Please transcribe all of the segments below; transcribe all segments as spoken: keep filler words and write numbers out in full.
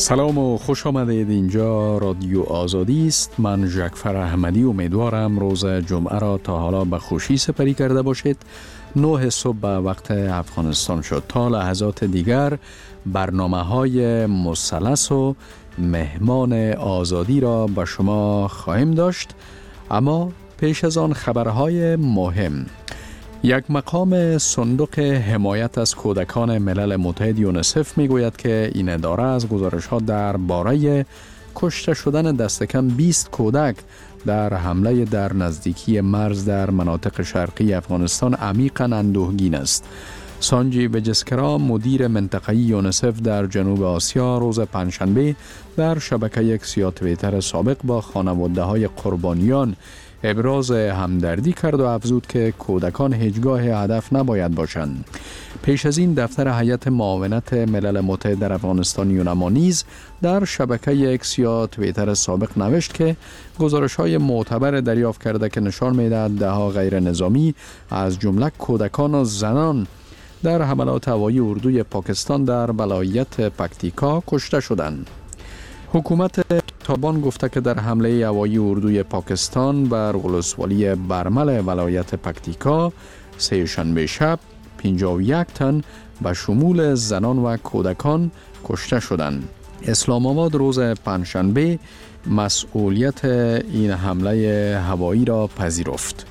سلام و خوش آمدید. اینجا رادیو آزادی است. من جعفر احمدی امیدوارم روز جمعه را تا حالا به خوشی سپری کرده باشید. نه صبح به وقت افغانستان شد. تا لحظات دیگر برنامه های مثلث و مهمان آزادی را به شما خواهیم داشت، اما پیش از آن خبرهای مهم. یک مقام صندوق حمایت از کودکان ملل متحد یونیسف می گوید که این اداره از گزارش ها در باره کشته شدن دست کم بیست کودک در حمله در نزدیکی مرز در مناطق شرقی افغانستان عمیقاً اندوهگین است. سانجی بجسکرا، مدیر منطقه‌ای یونیسف در جنوب آسیا، روز پنجشنبه در شبکه یک سیا توییتر سابق با خانواده های قربانیان ابراز همدردی کرد و افزود که کودکان هیچگاه هدف نباید باشند. پیش از این دفتر هیئت معاونت ملل متحد در افغانستان یونما نیز در شبکه ایکس یا توییتر سابق نوشت که گزارش‌های معتبر دریافت کرده که نشان می‌دهد ده‌ها غیر نظامی از جمله کودکان و زنان در حملات هوایی اردوی پاکستان در ولایت پکتیکا کشته شدند. حکومت طالبان گفته که در حمله هوایی اردوی پاکستان بر ولسوالی برمل ولایت پکتیکا سه شنبه شب پنجاه و یک تن به شمول زنان و کودکان کشته شدند. اسلام آباد روز پنجشنبه مسئولیت این حمله هوایی را پذیرفت.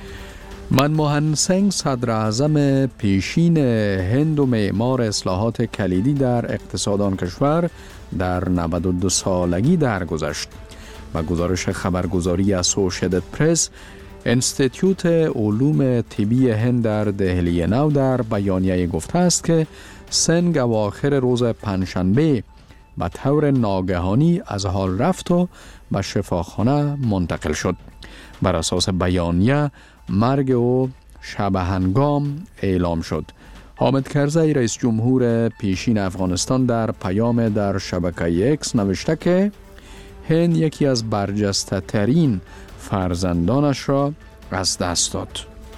منموهن سینگ صدر اعظم پیشین هند و معمار اصلاحات کلیدی در اقتصاد آن کشور در نود و دو سالگی درگذشت. و گزارش خبرگزاری اسوشییتد پرس، انستیتیوت علوم طبی هند در دهلی نو در بیانیه گفته است که سینگ اواخر روز پنجشنبه به طور ناگهانی از حال رفت و به شفاخانه منتقل شد. بر اساس بیانیه مرگ او شب هنگام اعلام شد. حامد کرزی رئیس جمهور پیشین افغانستان در پیام در شبکه اکس نوشته که هند یکی از برجسته ترین فرزندانش را از دست داد.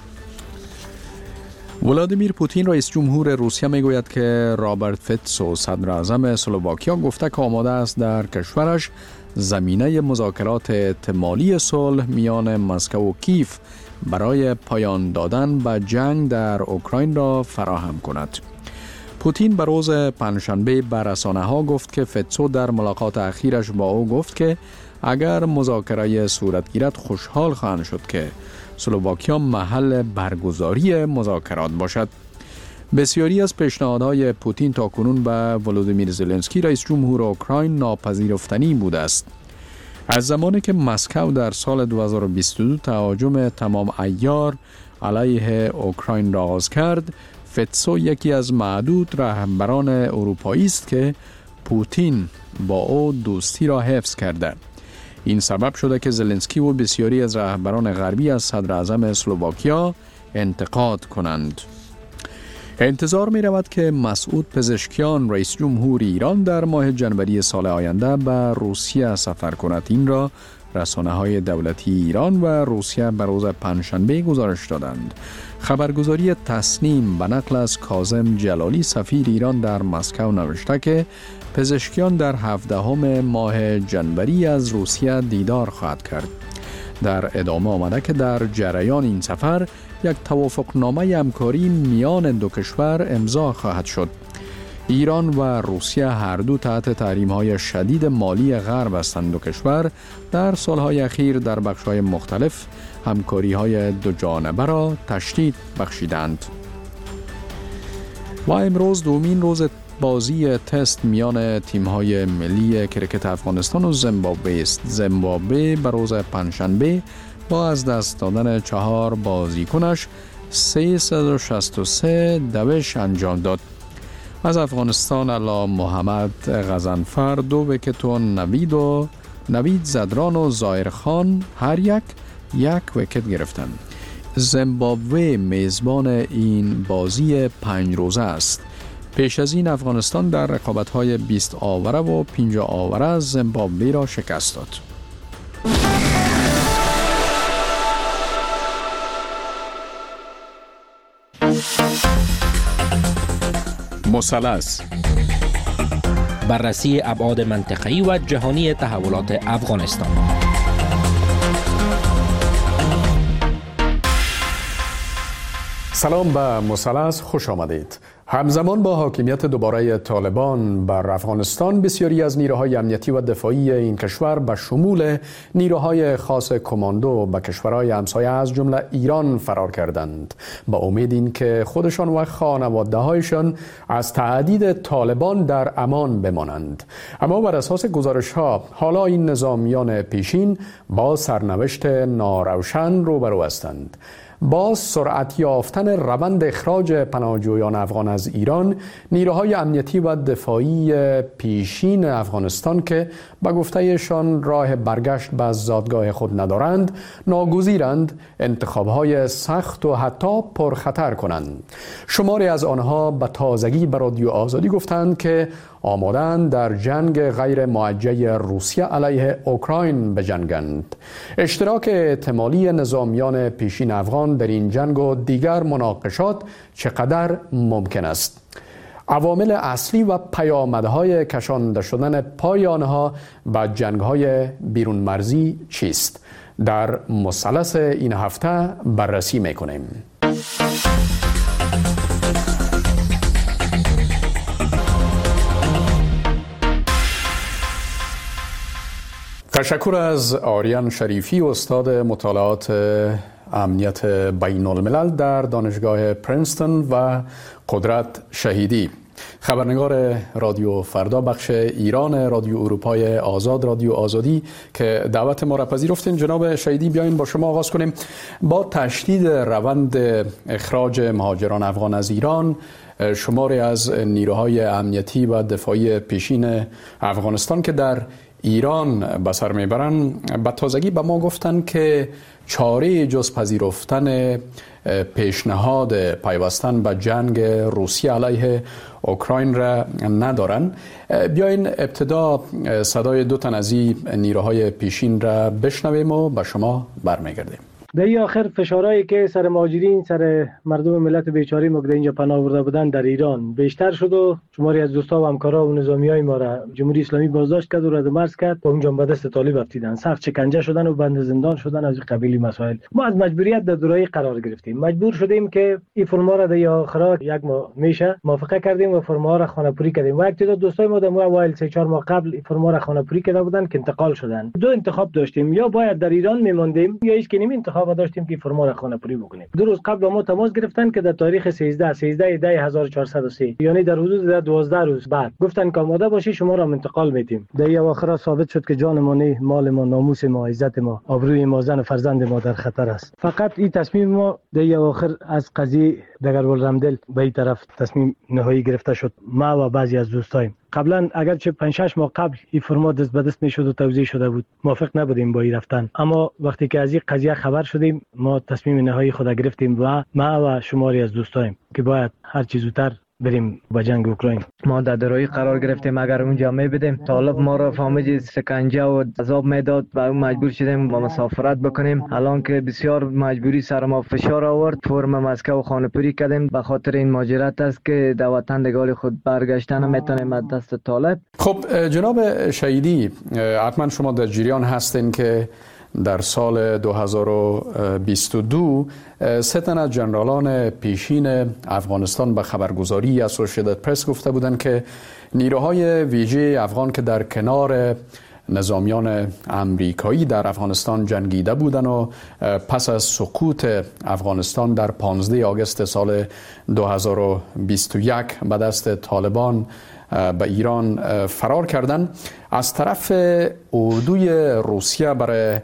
ولادیمیر پوتین رئیس جمهور روسیه می گوید که رابرت فیتسو صدر اعظم اسلواکیا گفته که آماده است در کشورش زمینه مذاکرات احتمالی صلح میان مسکو و کیف برای پایان دادن به جنگ در اوکراین را فراهم کند. پوتین به روز پنجشنبه به رسانه‌ها گفت که فیتسو در ملاقات اخیرش با او گفت که اگر مذاکره صورت گیرد خوشحال خواهند شد که اسلواکیا محل برگزاری مذاکرات باشد. بسیاری از پیشنهادهای پوتین تاکنون به ولودیمیر زلنسکی رئیس جمهور اوکراین ناپذیرفتنی بوده است. از زمانی که مسکو در سال دو هزار و بیست و دو تهاجم تمام عیار علیه اوکراین را آغاز کرد، فیتسو یکی از معدود رهبران اروپایی است که پوتین با او دوستی را حفظ کرده. این سبب شده که زلنسکی و بسیاری از رهبران غربی از صدر اعظم اسلواکیا انتقاد کنند. انتظار می رود که مسعود پزشکیان رئیس جمهور ایران در ماه جنوری سال آینده به روسیه سفر کند. این را رسانه‌های دولتی ایران و روسیه به روز پنجشنبه گزارش دادند. خبرگزاری تسنیم به نقل از کاظم جلالی سفیر ایران در مسکو نوشته که پزشکیان در هفدهم ماه جنوری از روسیه دیدار خواهد کرد. در ادامه آمده که در جریان این سفر یک توافقنامه همکاری میان دو کشور امضا خواهد شد. ایران و روسیه هر دو تحت تحریم‌های شدید مالی غرب هستند. دو کشور در سالهای اخیر در بخش‌های مختلف همکاری‌های دو جانبه را تشدید بخشیدند. و امروز دومین روز بازی تست میان تیم‌های ملی کرکت افغانستان و زیمبابوه است. زیمبابوه به روز پنجشنبه با از دست دادن چهار بازیکنش سیصد و شصت و سه دوش انجام داد. از افغانستان علا محمد غضنفر دو ویکت و نوید و نوید زدران و ظاهر خان هر یک یک ویکت گرفتند. زیمبابوه میزبان این بازی پنج روزه است. پیش از این افغانستان در رقابت‌های بیست آوره و پنجاه آوره زیمبابوه را شکست داد. مثلث بررسی ابعاد منطقه‌ای و جهانی تحولات افغانستان. سلام به مثلث، خوش آمدید. همزمان با حاکمیت دوباره طالبان بر افغانستان، بسیاری از نیروهای امنیتی و دفاعی این کشور به شمول نیروهای خاص کماندو به کشورهای همسایه از جمله ایران فرار کردند، با امید این که خودشان و خانواده‌هایشان از تهدید طالبان در امان بمانند. اما بر اساس گزارش‌ها حالا این نظامیان پیشین با سرنوشت ناروشن روبرو هستند. با سرعت یافتن روند اخراج پناهجویان افغان از ایران، نیروهای امنیتی و دفاعی پیشین افغانستان که به گفتهشان راه برگشت به زادگاه خود ندارند، ناگزیرند انتخابهای سخت و حتی پرخطر کنند. شماری از آنها به تازگی به رادیو آزادی گفتند که آمادند در جنگ غیر موجه روسیه علیه اوکراین بجنگند. اشتراک احتمالی نظامیان پیشین افغان در این جنگ و دیگر مناقشات چقدر ممکن است؟ عوامل اصلی و پیامدهای کشانده شدن پای آنها به جنگ‌های بیرون مرزی چیست؟ در مثلث این هفته بررسی می‌کنیم. تشکر از آریان شریفی، استاد مطالعات امنیت بین الملل در دانشگاه پرینستون، و قدرت شهیدی، خبرنگار رادیو فردا بخش ایران رادیو اروپای آزاد، رادیو آزادی، که دعوت ما را پذیرفتین. جناب شهیدی، بیاین با شما آغاز کنیم. با تشدید روند اخراج مهاجران افغان از ایران، شماری از نیروهای امنیتی و دفاعی پیشین افغانستان که در ایران به سر میبرن، به تازگی به ما گفتن که چاره جز پذیرفتن پیشنهاد پیوستن به جنگ روسیه علیه اوکراین را ندارن. بیاین ابتدا صدای دو تن از این نیروهای پیشین را بشنویم و به شما برمیگردیم. در این آخر فشارهایی که سر مهاجرین، سر مردم ملت بیچاره ما که اینجا پناه برده بودن در ایران بیشتر شد و شماری از دوستا و همکارا و نظامیای ما را جمهوری اسلامی بازداشت کرد و رد مرز کرد و اونجا به دست طالب افتیدن، سخت شکنجه شدن و بند زندان شدن. از قبیل مسائل ما از مجبوریت در دورایی قرار گرفتیم، مجبور شدیم که این فرما را در آخر یک ماه میشه موافقه کردیم و فرما را خانه‌پوری کردیم. و یک تعداد دوستای ما در اوایل سه چهار ماه قبل فرما را خانه‌پوری کرده بودن که انتقال شدن. دو انتخاب داشتیم، یا باید در ایران میماندیم یا هیچ کنیم انتخاب داشتیم که فرما را خانه‌پوری بکنیم. دو روز قبل با ما تماس گرفتن که در تاریخ سیزده سیزده دی هزار و چهارصد و سه، یعنی در حدود در دوازده روز بعد، گفتن که آماده باشی شما را انتقال میدیم. در این اواخر ثابت شد که جان ما نه، مال ما، ناموس ما، عزت ما، آبروی ما، زن و فرزند ما در خطر است. فقط این تصمیم ما در این اواخر از قضیه دگربال رمدل به این طرف تصمیم نهایی گرفته شد. ما و بعضی از دوستایم قبلا اگرچه پنج شش ماه قبل این فرما دست به دست میشد و توزیع شده بود، موافق نبودیم با این رفتن، اما وقتی که از این قضیه خبر شدیم ما تصمیم نهایی خود گرفتیم و ما و شماری از دوستایم که باید هر چیز زودتر بریم با جنگ اوکراین. ما در درایی قرار گرفتیم، اگر اونجا میبدیم طالب ما را فهمید سکنجه و عذاب میداد و مجبور شدیم با مسافرت بکنیم. الان که بسیار مجبوری سر ما فشار آورد، فرم مسکو خانه‌پوری کردیم به خاطر این ماجرات است که در وطن دگال خود برگشتن نمیتونیم از دست طالب. خب جناب شهیدی، حتما شما در جریان هستین که در سال دو هزار و بیست و دو سه تن از جنرالان پیشین افغانستان به خبرگزاری اسوسییتد پرس گفته بودند که نیروهای ویژه افغان که در کنار نظامیان امریکایی در افغانستان جنگیده بودند و پس از سقوط افغانستان در پانزده آگوست سال دو هزار و بیست و یک به دست طالبان به ایران فرار کردند، از طرف اردوی روسیه برای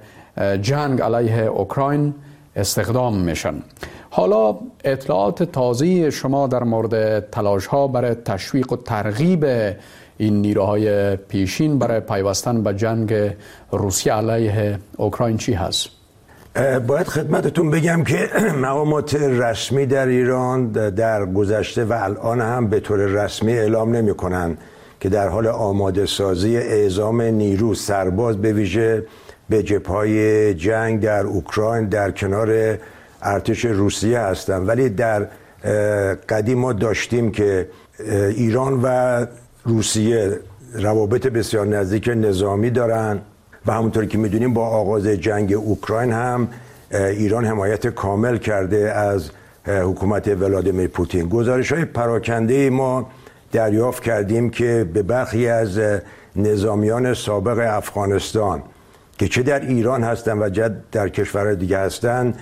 جنگ علیه اوکراین استخدام میشن. حالا اطلاعات تازه شما در مورد تلاش ها برای تشویق و ترغیب این نیروهای پیشین برای پیوستن به جنگ روسیه علیه اوکراین چی هست؟ باید خدمتتون بگم که مقامات رسمی در ایران در گذشته و الان هم به طور رسمی اعلام نمی کنند که در حال آماده سازی اعزام نیرو سرباز به ویژه به جبهه‌های جنگ در اوکراین در کنار ارتش روسیه هستند. ولی در قدیم ما داشتیم که ایران و روسیه روابط بسیار نزدیک نظامی دارن و همونطور که میدونیم با آغاز جنگ اوکراین هم ایران حمایت کامل کرده از حکومت ولادیمیر پوتین. گزارش‌های پراکنده ما دریافت کردیم که به برخی از نظامیان سابق افغانستان که چه در ایران هستن و چه در کشورهای دیگه هستن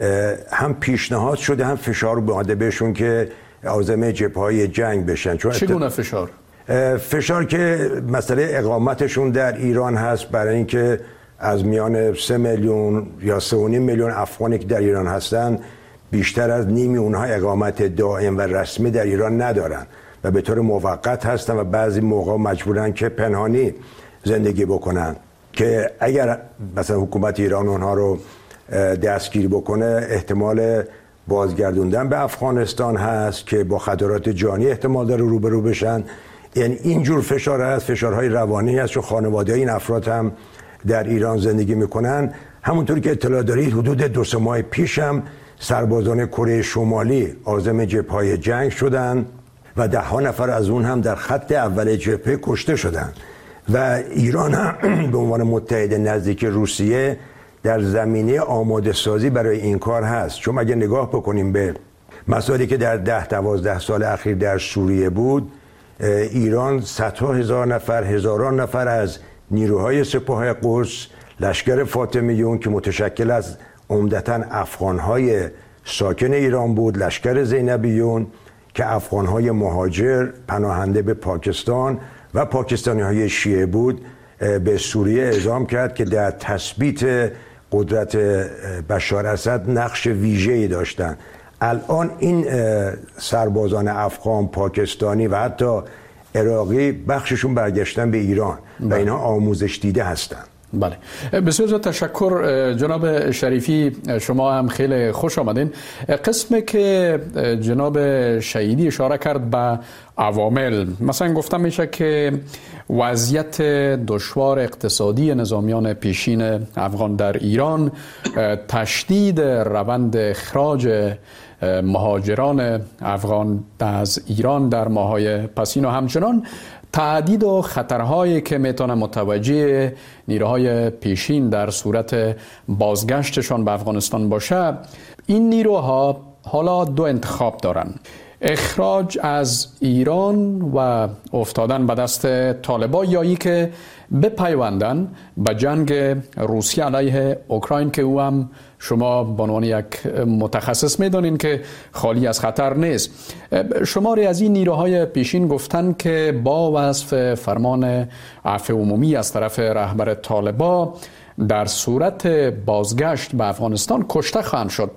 هم پیشنهاد شده هم فشار اومده بهشون که عازم جبهه‌های جنگ بشن. چگونه فشار؟ فشار که مسئله اقامتشون در ایران هست، برای اینکه از میان سه میلیون یا سه و نیم میلیون افغانی که در ایران هستن بیشتر از نیمی اونها اقامت دائم و رسمی در ایران ندارن و به طور موقت هستن و بعضی موقع مجبورن که پنهانی زندگی بکنن که اگر مثلا حکومت ایران اونها رو دستگیر بکنه احتمال بازگردوندن به افغانستان هست که با خطرات جانی احتمال داره روبرو بشن. یعنی اینجور فشار هست، فشارهای روانی هست، چون خانواده این افراد هم در ایران زندگی میکنن. همونطور که اطلاع دارید حدود دو سه ماه پیش هم سربازان کره شمالی عازم جبهه‌های جنگ شدن و ده ها نفر از اون هم در خط اول جبهه کشته شدن و ایران هم به عنوان متحد نزدیک روسیه در زمینه آماده سازی برای این کار هست. چون اگه نگاه بکنیم به مسائلی که در ده دوازده سال اخیر در سوریه بود، ایران صدها هزار نفر هزاران نفر از نیروهای سپاه قدس، لشکر فاطمیون که متشکل از عمدتاً افغانهای ساکن ایران بود، لشکر زینبیون که افغانهای مهاجر پناهنده به پاکستان و پاکستانی های شیعه بود، به سوریه اعزام کرد که در تثبیت قدرت بشار اسد نقش ویژه‌ای داشتند. الان این سربازان افغان، پاکستانی و حتی عراقی بخششون برگشتن به ایران و اینها آموزش دیده هستند. بله، بسیار زیاد تشکر جناب شریفی، شما هم خیلی خوش آمدین. قسمی که جناب شهیدی اشاره کرد به عوامل، مثلا گفتم میشه که وضعیت دشوار اقتصادی نظامیان پیشین افغان در ایران، تشدید روند اخراج مهاجران افغان از ایران در ماهای پسین و همچنان تهدید و خطرهایی که میتونه متوجه نیروهای پیشین در صورت بازگشتشان به افغانستان باشه، این نیروها حالا دو انتخاب دارن: اخراج از ایران و افتادن به دست طالبان، یا ای که بپیوندن به جنگ روسیه علیه اوکراین که او هم شما به عنوان یک متخصص میدونین که خالی از خطر نیست. شماری از این نیروهای پیشین گفتن که با وصف فرمان عفو عمومی از طرف رهبر طالبان در صورت بازگشت به افغانستان کشته خواهند شد.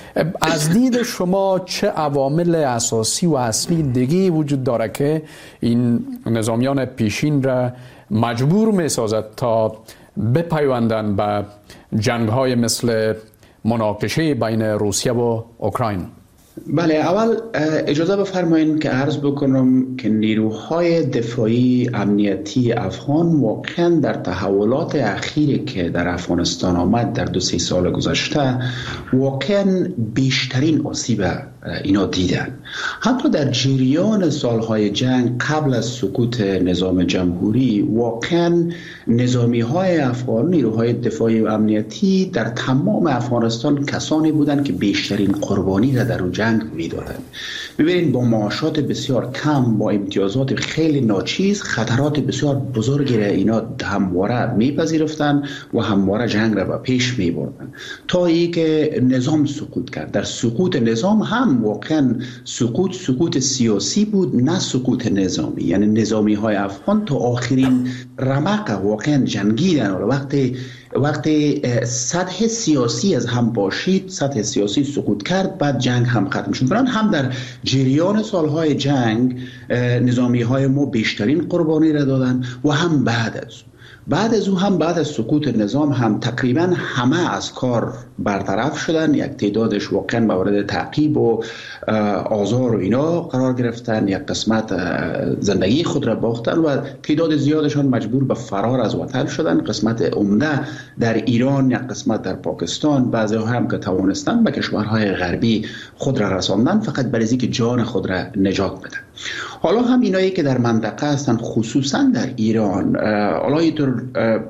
از دید شما چه عوامل اساسی و اصلی دیگه وجود داره که این نظامیان پیشین را مجبور می سازد تا بپیوندن به جنگ‌های مثل مناقشه بین روسیه و اوکراین؟ بله، اول اجازه بفرمایید که عرض بکنم که نیروهای دفاعی امنیتی افغان واقعا در تحولات اخیری که در افغانستان آمد در دو سه سال گذشته واقعا بیشترین آسیب اینا دیدن. حتی در جریان سالهای جنگ قبل از سقوط نظام جمهوری واقعا نظامی های افغان، نیروهای دفاعی و امنیتی در تمام افغانستان کسانی بودند که بیشترین قربانی را در اون جنگ میدادند. ببینید با معاشات بسیار کم، با امتیازات خیلی ناچیز، خطرات بسیار بزرگی را اینا همواره میپذیرفتند و همواره جنگ را به پیش میبردند تا ای که نظام سقوط کرد. در سقوط نظام هم واقعا سقوط سقوط سیاسی بود، نه سقوط نظامی. یعنی نظامی های افغان تا آخرین رمق واقعا جنگیدن. وقتی وقتی سطح سیاسی از هم باشید، سطح سیاسی سقوط کرد، بعد جنگ هم ختم شد. برای هم در جریان سالهای جنگ نظامی های ما بیشترین قربانی را دادن و هم بعد از بعد از او هم بعد از سقوط نظام هم تقریبا همه از کار برطرف شدن. یک تعدادش واقعا مورد تعقیب و آزار و اینا قرار گرفتن، یک قسمت زندگی خود را باختن و تعداد زیادشان مجبور به فرار از وطن شدن. قسمت عمده در ایران، یک قسمت در پاکستان، بعضی ها هم که توانستن به کشورهای غربی خود را رساندن فقط برای اینکه جان خود را نجات بدن. حالا هم اینایی که در منطقه هستن خصوصا در ایران، حالا اینطور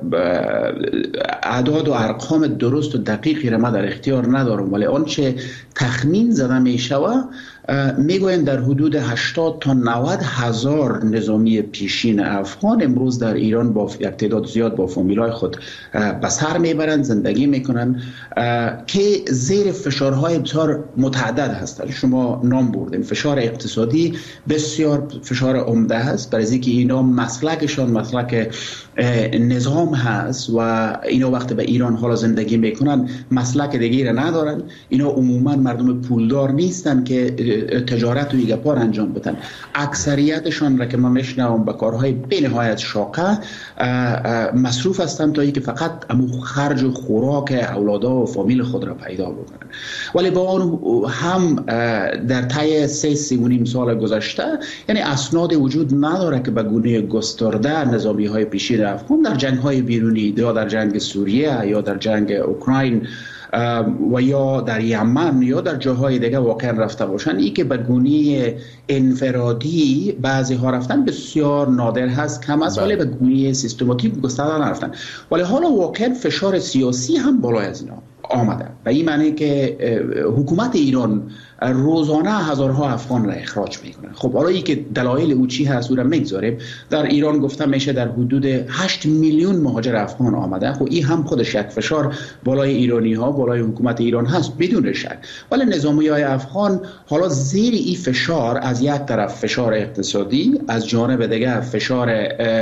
اعداد و ارقام درست و دقیقی را من در اختیار ندارم، ولی آنچه تخمین زده می شود میگوین در حدود هشتاد تا نود هزار نظامی پیشین افغان امروز در ایران با یک تعداد زیاد با فامیلای خود به سر میبرند، زندگی میکنند که زیر فشارهای بسیار متعدد هستند. شما نام بردین، فشار اقتصادی بسیار فشار عمده هست، برای اینکه اینا مسلکشان مسلک نظام هست و اینا وقتی به ایران حالا زندگی میکنن مسلک دیگه را ندارن. اینا عموما مردم پولدار نیستن که تجارت و ایگپار انجام بدن. اکثریتشان را که من میشنوم به کارهای بینهایت شاقه مصروف هستند تا اینکه فقط امو خرج و خوراک اولادا و فامیل خود را پیدا بکنن. ولی با اون هم در طی سه سی و نیم سال گذشته یعنی اسناد وجود نداره که به گونه گسترده نظامی های پیشین افغان در جنگ های بیرونی یا در جنگ سوریه یا در جنگ اوکراین و یا در یمن یا در جاهای دیگه واقعا رفته باشن. این که به گونه انفرادی بعضی ها رفتن بسیار نادر هست، کم است، ولی به گونه سیستماتیک گسترده نرفتن. ولی حالا واقعا فشار سیاسی هم بالای از اینا آمده، به این معنی که حکومت ایران روزانه هزارها افغان را اخراج میکنه. خب حالا ای که دلایل او چی هست او را میگذاریم. در ایران گفته میشه در حدود هشت میلیون مهاجر افغان آمده. خب این هم خودش یک فشار بالای ایرانی ها بالای حکومت ایران هست بدون شک. ولی نظامی های افغان حالا زیر این فشار، از یک طرف فشار اقتصادی، از جانب دیگه فشار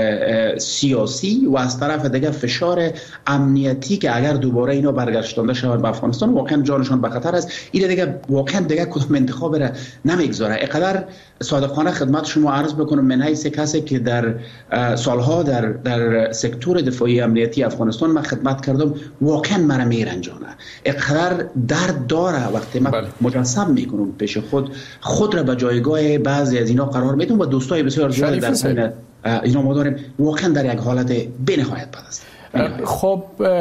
سیاسی و از طرف دیگه فشار امنیتی که اگر دوباره اینا برگشتانده شوند به افغانستان واقعا جانشان به خطر است. این دیگه واقعا دیگه کدام انتخاب را نمیگذاره. اینقدر صادقانه خدمت شما عرض بکنم من حیث کسی که در سالها در در سکتور دفاعی امنیتی افغانستان من خدمت کردم، واقعا مرا میرنجانه. اینقدر درد داره وقتی من بله. مجسم میکنم پیش خود خود را به جایگاه بعضی از اینا قرار میدم و دوستای بسیار زیاد در بین اینا ما داریم، واقعا در یک حالت بی‌نهایت بد است. خب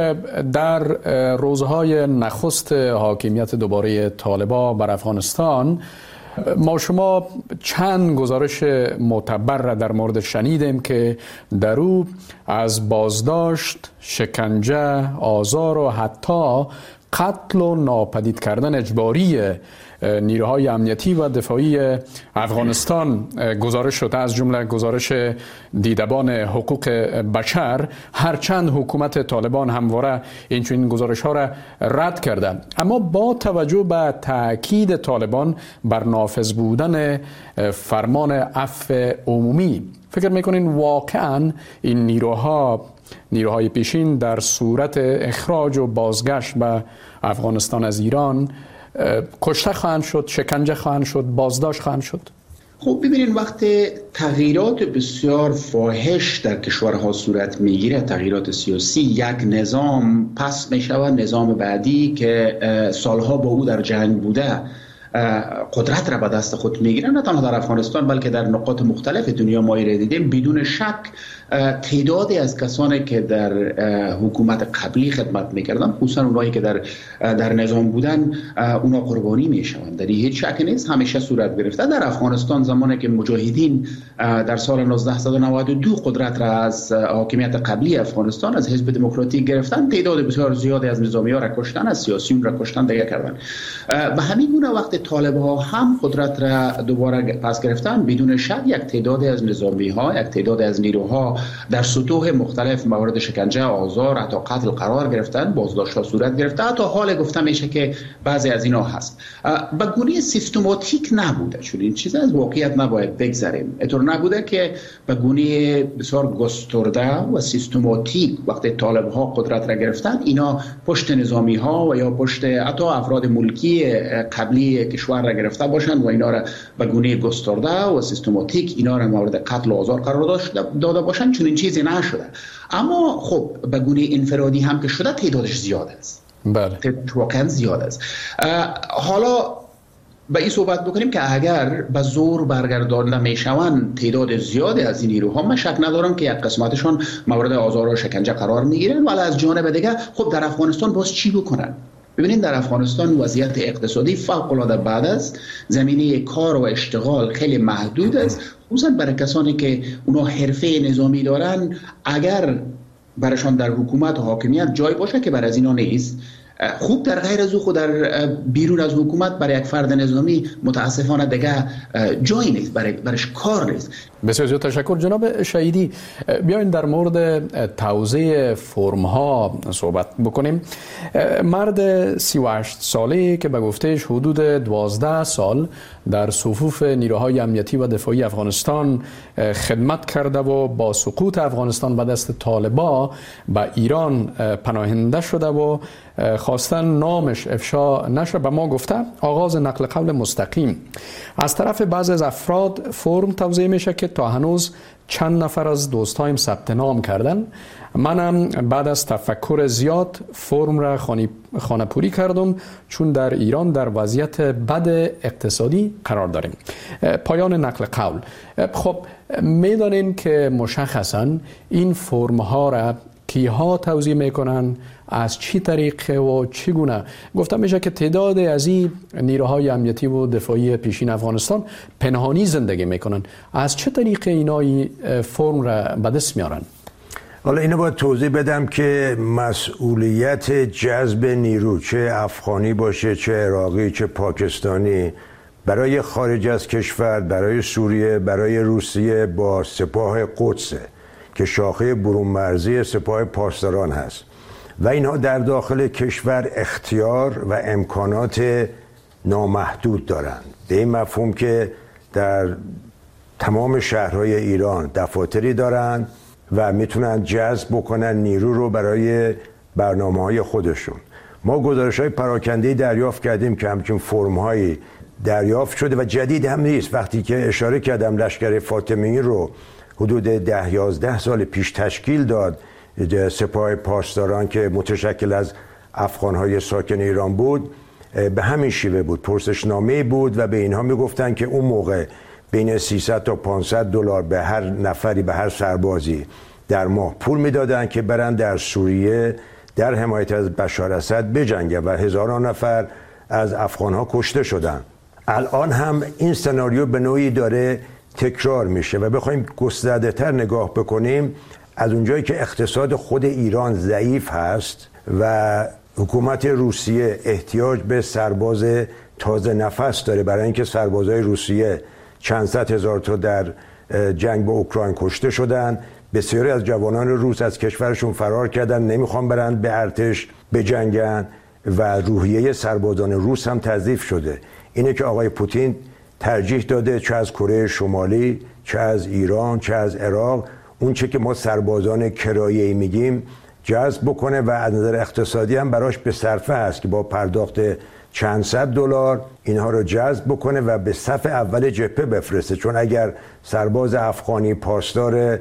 در روزهای نخست حاکمیت دوباره طالبان بر افغانستان ما شما چند گزارش معتبر را در مورد شنیدیم که در او از بازداشت، شکنجه، آزار و حتی قتل و ناپدید کردن اجباری نیروهای امنیتی و دفاعی افغانستان گزارش شده، از جمله گزارش دیدبان حقوق بشر، هرچند حکومت طالبان همواره این گزارش ها را رد کرده. اما با توجه به تاکید طالبان بر نافذ بودن فرمان عفو عمومی، فکر میکنین واقعا این نیروها نیروهای پیشین در صورت اخراج و بازگشت به افغانستان از ایران کشته خواهند شد، شکنجه خواهند شد، بازداشت خواهند شد؟ خب ببینید وقتی تغییرات بسیار فاحش در کشورها صورت میگیره، تغییرات سیاسی، یک نظام پس میشود، نظام بعدی که سالها با او در جنگ بوده قدرت را به دست خود میگیرن، نه تنها در افغانستان بلکه در نقاط مختلف دنیا ما را دیدیم. بدون شک تعدادی از کسانی که در حکومت قبلی خدمت میکردن، خصوصا اونایی که در در نظام بودن، اونا قربانی میشوند. در هیچ شک نیست، همیشه صورت گرفته. در افغانستان زمانی که مجاهدین در سال نوزده نود و دو قدرت را از حاکمیت قبلی افغانستان از حزب دموکراتیک گرفتن، تعداد بسیار زیادی از نظامی‌ها را کشتن، از سیاسیون را کشتن، دیگه کردن. به همین گونه وقتی طالب‌ها هم قدرت را دوباره پس گرفتن، بدون شک یک تعدادی از نظامی‌ها، یک تعدادی از نیروها در سطوح مختلف مورد شکنجه، آزار، حتی قتل قرار گرفتن، بازداشت‌ها صورت گرفته. حتی حال گفته میشه که بعضی از اینا هست به گونه سیستماتیک نبوده، چون این چیز از واقعیت نباید بگذریم. اینطور نبوده که به گونه بسیار گسترده و سیستماتیک وقتی طالب‌ها قدرت را گرفتن، اینا پشت نظامی‌ها و یا پشت حتی افراد ملکی قبلی کشور را گرفته باشند و اینا را به گونه گسترده و سیستماتیک اینا را مورد قتل و آزار قرار داده باشند، چون این چیزی نشده. اما خب به گونه انفرادی هم که شده تعدادش زیاد است. بله. واقعا زیاد است. حالا به این صحبت بکنیم که اگر به زور برگردانده میشوند تعداد زیادی از این نیروها، من شک ندارم که یک قسمتشان مورد آزار و شکنجه قرار میگیرن، ولی از جانب دیگه خب در افغانستان باز چی بکنن؟ ببینید در افغانستان وضعیت اقتصادی فوق العاده بد است، زمینه کار و اشتغال خیلی محدود است، خصوصا برای کسانی که اونا حرفه نظامی دارن. اگر برایشان در حکومت و حاکمیت جای باشه که برای از اینا نیست، خوب در غیر از او خود در بیرون از حکومت برای یک فرد نظامی متاسفانه دیگه جایی نیست، برای برش کار نیست. بسیار زیاد تشکر جناب شهیدی. بیاین در مورد توزیع فرم ها صحبت بکنیم. مرد سی و هشت ساله که به گفتهش حدود دوازده سال در صفوف نیروهای امنیتی و دفاعی افغانستان خدمت کرده و با سقوط افغانستان به دست طالبا به ایران پناهنده شده و خواستن نامش افشا نشه، به ما گفته آغاز نقل قول مستقیم از طرف بعضی از افراد فرم توزیع میشه که تا هنوز چند نفر از دوستایم ثبت نام کردن. منم بعد از تفکر زیاد فرم را خانه پوری کردم، چون در ایران در وضعیت بد اقتصادی قرار داریم. پایان نقل قول. خب میدانین که مشخصا این فرم ها را کیها توزیع میکنن، از چی طریقه و چگونه؟ گفته میشه که تعداد از این نیروهای امنیتی و دفاعی پیشین افغانستان پنهانی زندگی میکنن. از چه طریقه اینا فرم را به دست میارن؟ حالا اینو باید توضیح بدم که مسئولیت جذب نیرو، چه افغانی باشه، چه عراقی، چه پاکستانی، برای خارج از کشور، برای سوریه، برای روسیه با سپاه قدس که شاخه برون مرزی سپاه پاسداران هست و اینها در داخل کشور اختیار و امکانات نامحدود دارند. به این مفهوم که در تمام شهرهای ایران دفاتری دارند و میتونن جذب بکنن نیرو رو برای برنامه‌های خودشون. ما گزارش‌های پراکنده‌ای دریافت کردیم که همچین فرم‌هایی دریافت شده و جدید هم نیست. وقتی که اشاره کردم لشکر فاطمی رو حدود ده یازده سال پیش تشکیل داد سپاه پاسداران که متشکل از افغان‌های ساکن ایران بود، به همین شیوه بود. پرسشنامه بود و به اینها میگفتن که اون موقع بین سیصد تا پانصد دلار به هر نفری، به هر سربازی در ماه پول میدادن که برن در سوریه در حمایت از بشار اسد بجنگن و هزاران نفر از افغان‌ها کشته شدن. الان هم این سناریو به نوعی داره تکرار میشه و بخوایم گسترده تر نگاه بکنیم، از اونجایی که اقتصاد خود ایران ضعیف هست و حکومت روسیه احتیاج به سرباز تازه نفس داره برای اینکه سربازای روسیه چند صد هزار تا در جنگ با اوکراین کشته شدن، بسیاری از جوانان روس از کشورشون فرار کردن، نمیخوان برن به ارتش بجنگن و روحیه سربازان روس هم تضعیف شده. اینه که آقای پوتین ترجیح داده چه از کره شمالی، چه از ایران، چه از عراق، اون چه که ما سربازان کرایه‌ای میگیم جذب بکنه و از نظر اقتصادی هم براش به صرفه هست که با پرداخت چند صد دلار اینها رو جذب بکنه و به صف اول جبهه بفرسته. چون اگر سرباز افغانی پاسدار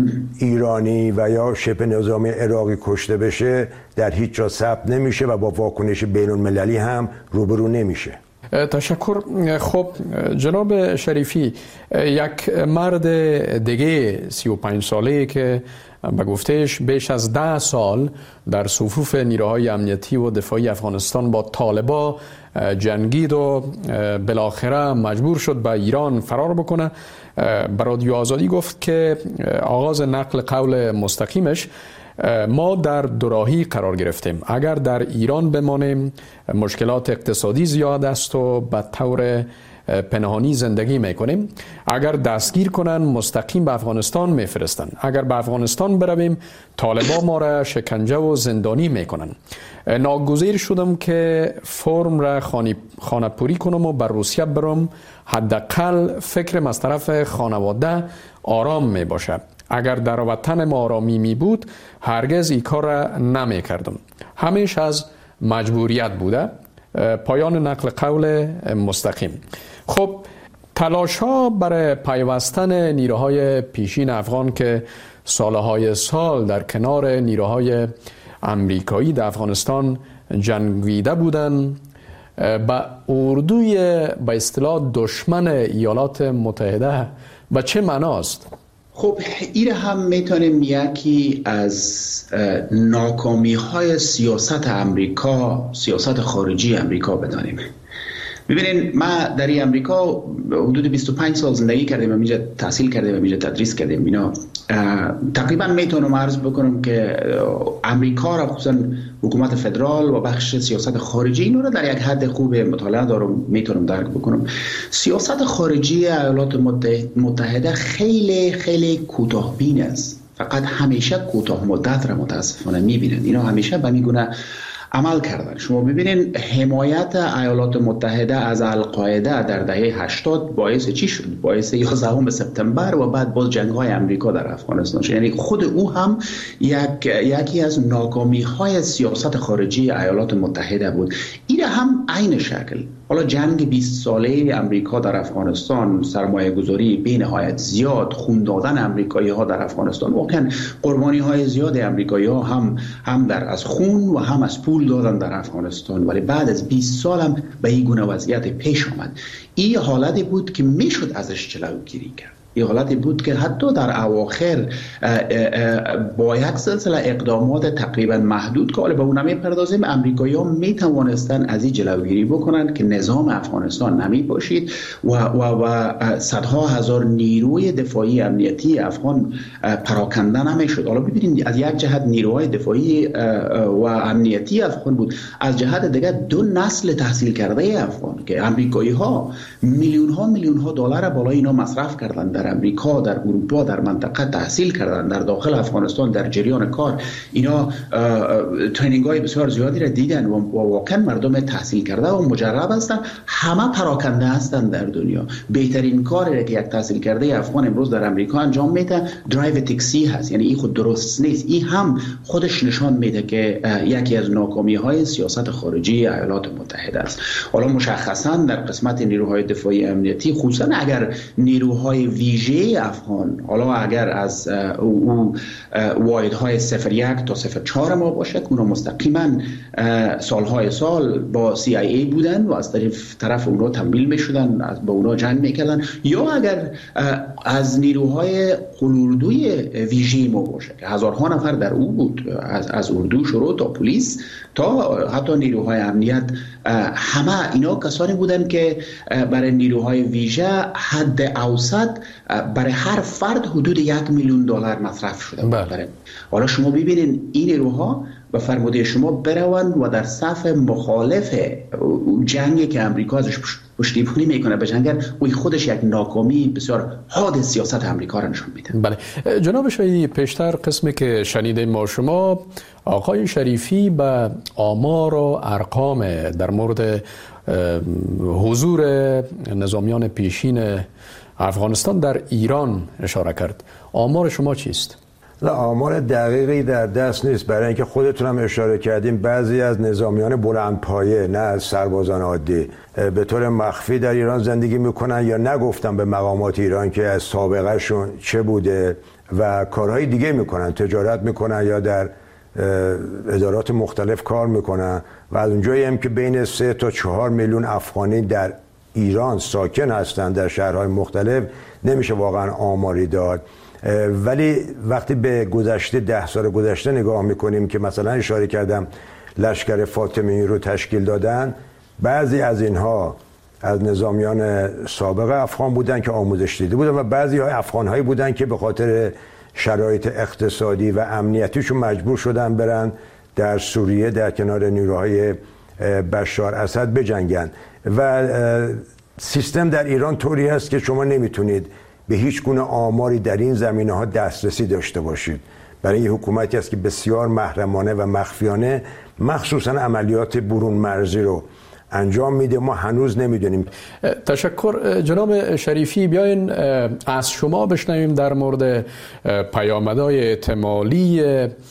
ایرانی و یا شبه نظامی عراقی کشته بشه در هیچ جا ثبت نمیشه و با واکنش بین المللی هم روبرو نمیشه. تشکر. خب جناب شریفی، یک مرد دیگه سی و پنج ساله که به گفتهش بیش از ده سال در صفوف نیروهای امنیتی و دفاعی افغانستان با طالبا جنگید و بالاخره مجبور شد به ایران فرار بکنه، به رادیو آزادی گفت که آغاز نقل قول مستقیمش ما در دوراهی قرار گرفتیم. اگر در ایران بمانیم مشکلات اقتصادی زیاد است و به طور پنهانی زندگی میکنیم. اگر دستگیر کنن مستقیم به افغانستان میفرستن. اگر به افغانستان برویم طالبا ما را شکنجه و زندانی میکنن. ناگزیر شدم که فرم را خانه پوری کنم و بر روسیه برم، حداقل فکرم از طرف خانواده آرام می باشه. اگر در وطن ما آرامی می بود هرگز این کار را نمی کردم. همیشه از مجبوریت بوده. پایان نقل قول مستقیم. خب تلاش ها برای پیوستن نیروهای پیشین افغان که سالهای سال در کنار نیروهای امریکایی در افغانستان جنگیده بودند با اردوی به اصطلاح دشمن ایالات متحده به چه معناست؟ خب این هم میتونیم یکی از ناکامی های سیاست امریکا، سیاست خارجی امریکا بدانیم. ببینید ما در این امریکا حدود بیست و پنج سال زندگی کردیم و اینجا تحصیل کردیم و اینجا تدریس کردیم. اینا تقریبا میتونم عرض بکنم که امریکا را خصوصا حکومت فدرال و بخش سیاست خارجی اینو را در یک حد خوب مطالعه دارم، میتونم درک بکنم. سیاست خارجی ایالات متحده خیلی خیلی کوتاه‌بین است، فقط همیشه کوتاه مدت را متاسفانه میبینن. اینا همیشه به میگونه عمل کردن. شما ببینید حمایت ایالات متحده از القاعده در دهه هشتاد باعث چی شد؟ باعث یازدهم سپتامبر و بعد باز جنگ‌های امریکا در افغانستان شد. یعنی خود او هم یک یکی از ناکامی‌های سیاست خارجی ایالات متحده بود. این هم عین شکل حالا جنگ بیست ساله امریکا در افغانستان، سرمایه گذاری به نهایت زیاد، خون دادن امریکایی ها در افغانستان، واقعا قربانی های زیاد امریکایی ها هم هم در از خون و هم از پول دادن در افغانستان، ولی بعد از بیست سال هم به این گونه وضعیت پیش آمد. این حالتی بود که میشد ازش جلوگیری کرد. این حالتی بود که حتی در اواخر با یک سلسله اقدامات تقریبا محدود که حالا به اون نمی‌پردازیم، امریکایی‌ها می‌توانستند از این جلوگیری بکنند که نظام افغانستان نمی باشید و و و صدها هزار نیروی دفاعی امنیتی افغان پراکنده نمی‌شد. حالا ببینید از یک جهت نیروهای دفاعی و امنیتی افغان بود، از جهت دیگر دو نسل تحصیل کرده افغان که امریکایی‌ها میلیون‌ها میلیون‌ها دلار بالای اینا مصرف کردند، در امریکا، در اروپا، در منطقه تحصیل کردن، در داخل افغانستان در جریان کار اینا ترینینگ های بسیار زیادی را دیدن و واقعا مردم تحصیل کرده و مجرب هستند، همه پراکنده هستند در دنیا. بهترین کاری که یک تحصیل کرده افغان امروز در امریکا انجام میده درایو تاکسی هست. یعنی این خود درست نیست. این هم خودش نشان میده که یکی از ناکامی های سیاست خارجی ایالات متحده است. حالا مشخصا در قسمت نیروهای دفاعی امنیتی، خصوصا اگر نیروهای ویژه افغان، حالا اگر از او واحدهای صفر یک تا صفر چهار ما باشه که اونا مستقیما سالهای سال با سی آی ای بودن و از طرف طرف اونا تمویل میشدن، با اونا جنگ میکردن، یا اگر از نیروهای قلوردوی ویژه ما باشه که هزارها نفر در او بود، از از اردو شروع تا پلیس تا حتی نیروهای امنیت، همه اینا کسانی بودن که برای نیروهای ویژه حد اوسط برای هر فرد حدود یک میلیون دلار مصرف شده بود. حالا شما ببینید این نیروها به فرموده شما بروند و در صف مخالف جنگی که امریکا ازش پشتیبانی میکنه بجنگن، و خودش یک ناکامی بسیار حاد سیاست امریکا را نشان میده. بله جناب شاهی، پیشتر قسمی که شنیدیم ما شما آقای شریفی به آمار و ارقام در مورد حضور نظامیان پیشین افغانستان در ایران اشاره کرد. آمار شما چیست؟ نه، آمار دقیقی در دست نیست، برای اینکه خودتون هم اشاره کردیم بعضی از نظامیان بلندپایه، نه از سربازان عادی، به طور مخفی در ایران زندگی میکنن یا نگفتن به مقامات ایران که از سابقه شون چه بوده و کارهای دیگه میکنن، تجارت میکنن یا در ادارات مختلف کار میکنن و از اونجایی هم که بین سه تا چهار میلیون افغانی در ایران ساکن هستند در شهرهای مختلف نمیشه واقعا آماری داد. ولی وقتی به گذشته ده سال گذشته نگاه میکنیم که مثلا اشاره کردم لشکر فاطمی رو تشکیل دادن، بعضی از اینها از نظامیان سابق افغان بودن که آموزش دیده بودن و بعضی های افغان هایی بودن که به خاطر شرایط اقتصادی و امنیتیشون مجبور شدن برن در سوریه در کنار نیروهای بشار اسد بجنگن و سیستم در ایران طوری است که شما نمیتونید به هیچ گونه آماری در این زمینه ها دسترسی داشته باشید. برای این حکومتی است که بسیار محرمانه و مخفیانه مخصوصا عملیات برون مرزی رو انجام میده. ما هنوز نمیدونیم. تشکر جناب شریفی. بیاین از شما بشنویم در مورد پیامدهای احتمالی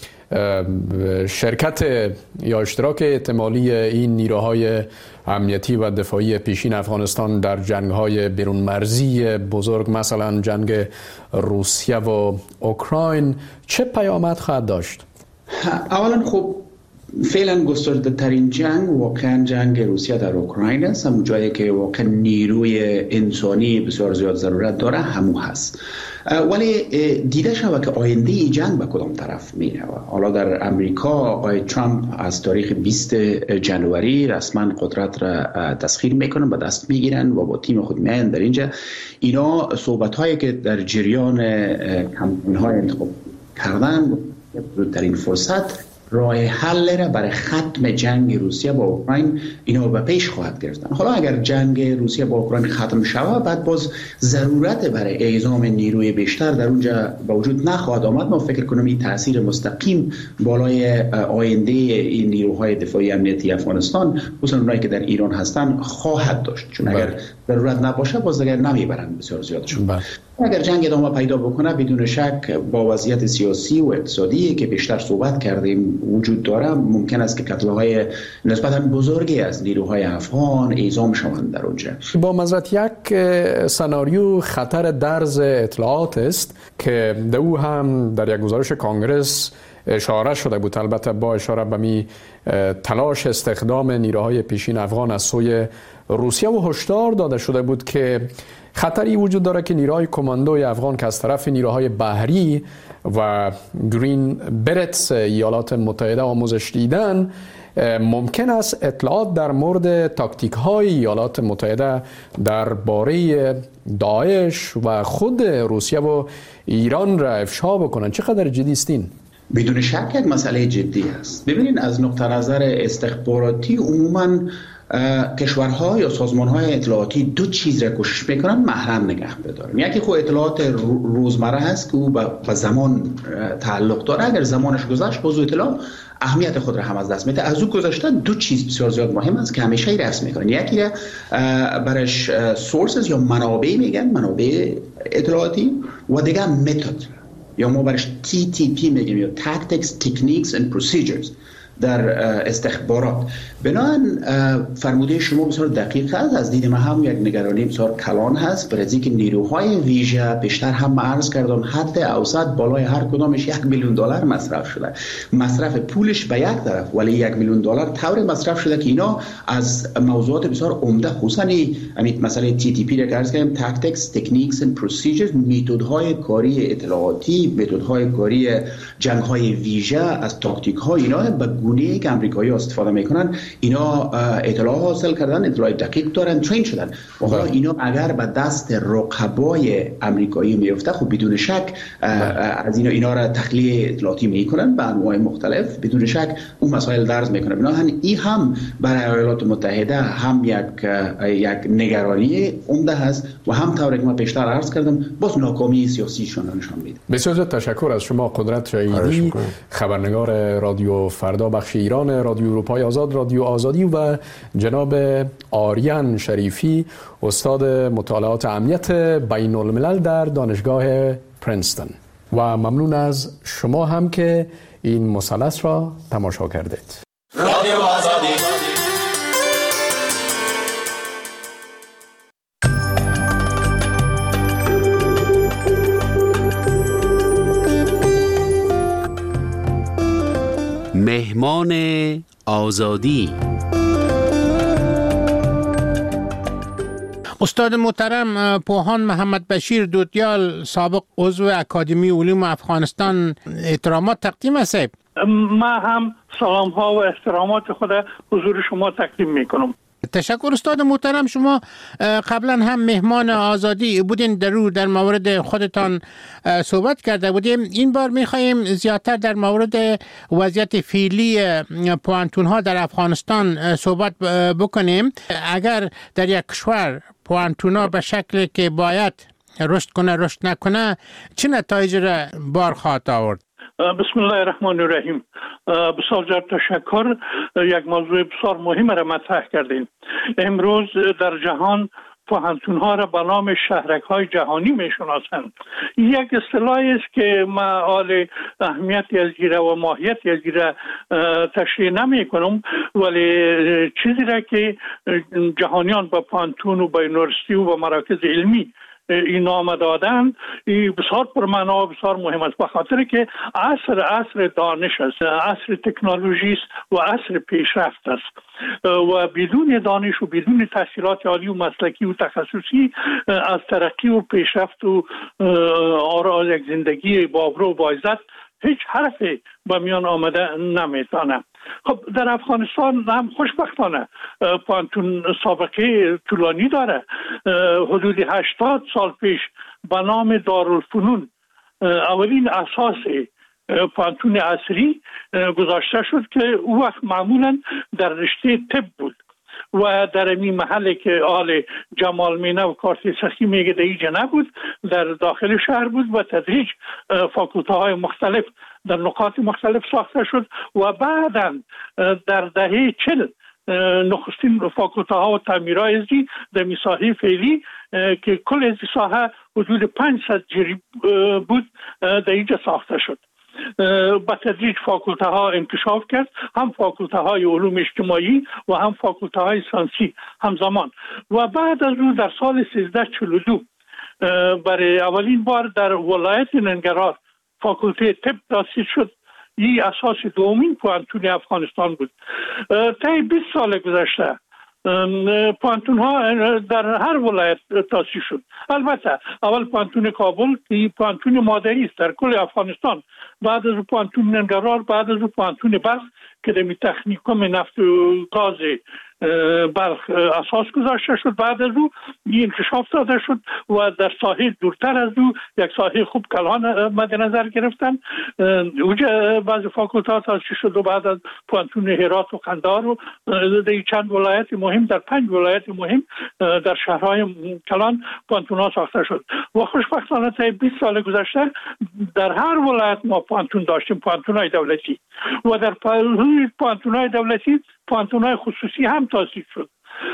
شرکت یا اشتراک احتمالی این نیروهای امنیتی و دفاعی پیشین افغانستان در جنگ‌های بیرون مرزی بزرگ، مثلا جنگ روسیه و اوکراین، چه پیامد خواهد داشت؟ اولا خب فعلا گسترده ترین جنگ واقعا جنگ روسیه در اوکراین است. همون جایی که واقعا نیروی انسانی بسیار زیاد ضرورت داره همون هست. ولی دیده شود که آینده ای جنگ به کدام طرف میره. حالا در امریکا آقای ترامپ از تاریخ بیست جنوری رسما قدرت را تسخیر میکنن، به دست میگیرن و با تیم خود میان در اینجا. اینا صحبت هایی که در جریان کمپین های انتخاب کردن در این فرصت راه حل را برای ختم جنگ روسیه با اوکراین اینا به پیش خواهد گرفتن. حالا اگر جنگ روسیه با اوکراین ختم شود، بعد باز ضرورت برای اعزام نیروی بیشتر در اونجا به وجود نخواهد آمد. ما فکر کنم این تاثیر مستقیم بالای آینده این نیروهای دفاعی امنیتی افغانستان، خصوصا اونایی که در ایران هستن، خواهد داشت. چون اگر ضرورت نباشه باز دیگر نمیبرن بسیار زیادشون. اگر جنگ ادامه پیدا بکنه، بدون شک با وضعیت سیاسی و اقتصادی که بیشتر صحبت کردیم وجود داره، ممکن است که کتله‌های نسبتاً بزرگی از نیروهای افغان اعزام شوند در اونجا. با مزرعت یک سناریو خطر درز اطلاعات است که در او هم در یک گزارش کانگرس اشاره شده بود، البته با اشاره به می تلاش استخدام نیروهای پیشین افغان از سوی روسیه، و هشدار داده شده بود که خطری وجود داره که نیروهای کماندوی افغان که از طرف نیروهای بحری و گرین برتس ایالات متحده آموزش دیدن، ممکن است اطلاعات در مورد تاکتیک های ایالات متحده درباره داعش و خود روسیه و ایران را افشا بکنن. چقدر جدی استین؟ بدون شک یک مسئله جدی است. ببینید، از نقطه نظر استخباراتی عموماً کشورها یا سازمان‌های اطلاعاتی دو چیز را کوشش میکنن محرم نگه بدارن. یکی خود اطلاعات روزمره هست که او به زمان تعلق داره. اگر زمانش گذشت باز اطلاع اهمیت خود را هم از دست میده. از او گذشته دو چیز بسیار زیاد مهم است که همیشه رسم میکنن. یکی را برش سورسز یا منابع میگن، منابع اطلاعاتی، و دیگه متد یا ما برش تی تی پی میگیم یا Tactics, Techniques and Procedures در استخبارات. بنابراین فرموده شما بسیار دقیق است. از دید من هم یک نگرانی بسیار کلان هست، برای اینکه نیروهای ویژه بیشتر هم عرض کردم حد اوسط بالای هر کدامش یک میلیون دلار مصرف شده. مصرف پولش به یک طرف، ولی یک میلیون دلار طور مصرف شده که اینا از موضوعات بسیار عمده، خصوصا همین مسئله تی تی پی را که عرض کردم، Tactics, Techniques and Procedures، متدهای کاری اطلاعاتی، متدهای کاری جنگ‌های ویژه، از تاکتیک‌های اینا به گونه‌ای که آمریکایی‌ها استفاده میکنن، اینا اطلاع حاصل کردن، اطلاع دقیق دارن، ترین شدن. و حالا اینا اگر به دست رقبای آمریکایی میفته، خب بدون شک از اینا اینا را تخلیه اطلاعاتی میکنن به انواع مختلف، بدون شک اون مسائل درز میکنه. بنابراین این هم برای ایالات متحده هم یک یک نگرانی عمده هست و هم طوری که من پیشتر عرض کردم باز ناکامی سیاسیشون نشان میده. بسیار تشکر از شما قدرت شهیدی، خبرنگار رادیو فردا بخش ایران، رادیو اروپای آزاد، رادیو آزادی، و جناب آریان شریفی، استاد مطالعات امنیت بین الملل در دانشگاه پرنستون. و ممنون از شما هم که این مثلث را تماشا کردید. رادیو آزادی. مهمان آزادی. استاد محترم پوهان محمد بشیر دوتیال، سابق عضو اکادمی علوم افغانستان، احترامات تقدیم است. ما هم سلام ها و احترامات خود حضور شما تقدیم میکنم. تشکر استاد محترم. شما قبلا هم مهمان آزادی بودین، در رو در مورد خودتان صحبت کرده بودیم. این بار میخواییم زیادتر در مورد وضعیت فعلی پوانتون ها در افغانستان صحبت بکنیم. اگر در یک کشور پوانتون ها به شکل که باید رشد کنه رشد نکنه، چه نتایج را بار خواهد آورد؟ بسم الله الرحمن الرحیم. بسیار زیاد تشکر. یک موضوع بسیار مهم را مطرح کردین. امروز در جهان پوهنتون ها را به نام شهرک های جهانی میشناسند. یک اصطلاحی است که ما آل اهمیتی از گیره و ماهیتی از گیره تشریح نمی کنم، ولی چیزی را که جهانیان با پوهنتون و با یونیورسیتی و با مراکز علمی این نام دادن این بسیار پرمعنا و بسیار مهم است، به خاطر که عصر عصر دانش است، عصر تکنولوژی است و عصر پیشرفت است و بدون دانش و بدون تحصیلات عالی و مسلکی و تخصصی از ترقی و پیشرفت و آراز یک زندگی بابرو و باعزت هیچ حرفی به میان آمده نمیتونه. خب در افغانستان هم خوشبختانه پانتون سابقه طولانی داره. حدود هشتاد سال پیش به نام دارالفنون اولین اساس پانتون عصری گذاشته شد که او وقت معمولا در رشته طب بود و در این محله که آل جمال مینه و کارت سخی میگه در اینجا نبود، در داخل شهر بود و تدریج فاکولته های مختلف در نقاط مختلف ساخته شد و بعدا در دهه چل نخستین فاکولته ها و تعمیرهای ازی در مساحه فعلی که کل ازی ساحه حدود پانصد جری بود در اینجا ساخته شد. با تدریج فاکولته ها انکشاف کرد، هم فاکولته های علوم اجتماعی و هم فاکولته های ساینسی همزمان و بعد از اون در سال سیزده چهل و دو برای اولین بار در ولایت ننگرهار فاکولته طب تأسیس شد. این اساس دومین پانتون افغانستان بود. طی بیست سال گذشته پانتون ها در هر ولایت تأسیس شد. البته اول پانتون کابل که پانتون مادری است در کل افغانستان، بعد از پانتون ننگرهار، بعد از پانتون بلخ که در تکنیکوم نفت و گاز بلخ اساس گذاشته شد. بعد از او این انکشاف داده شد و در ساحه دورتر از او یک ساحه خوب کلان مد نظر گرفتن. اونجا بعض فاکولته ها تأسیس شد و بعد از پانتون هرات و قندهار و در چند ولایت مهم در پنج ولایت مهم در شهرهای کلان پانتون ها ساخته شد و خوشبختانه تا بیست سال گذشته در هر ولایت ما پانتون داشتیم، پانتون های دولتی و در پانتون های دولتی پانتون های خصوصی هم تأسیس شد.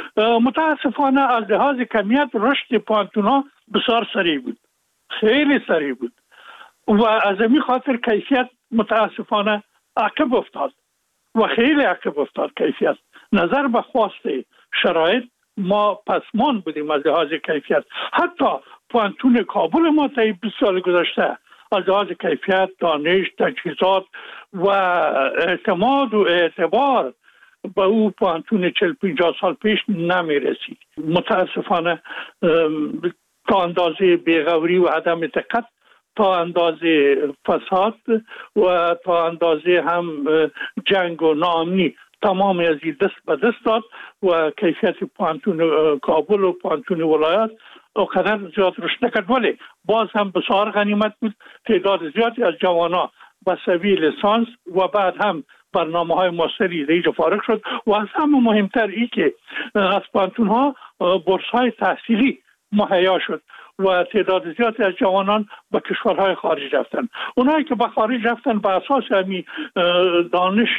متاسفانه از لحاظ کمیت رشد پانتون ها بسیار سریع بود، خیلی سریع بود و از این خاطر کیفیت متاسفانه عقب افتاد و خیلی عقب افتاد. کیفیت نظر به خواست شرایط ما پسمان بودیم از لحاظ کیفیت. حتی پانتون کابل ما تا بیست سال گذشته از لحاظ کیفیت، دانش، تجهیزات و اعتماد و اعتبار با او پانتون چهل پنجاه سال پیش نمی رسید. متاسفانه تا اندازه بیغوری و عدم دقت، تا اندازه فساد و تا اندازه هم جنگ و ناامنی تمام از این دست به دست داد و کیفیت پانتون کابل و پانتون ولایت اوقدر زیاد رشد نکرد. ولی باز هم بسیار غنیمت بود. تعداد زیادی از جوانا به سوی لیسانس و بعد هم برنامه های ماستری دیگه فارغ شد و از همه مهمتر ای که از پانتون ها بورس های تحصیلی مهیا شد و تعداد زیادی از جوانان به کشورهای خارج رفتن. اونایی که به خارج رفتن به اساس همین دانش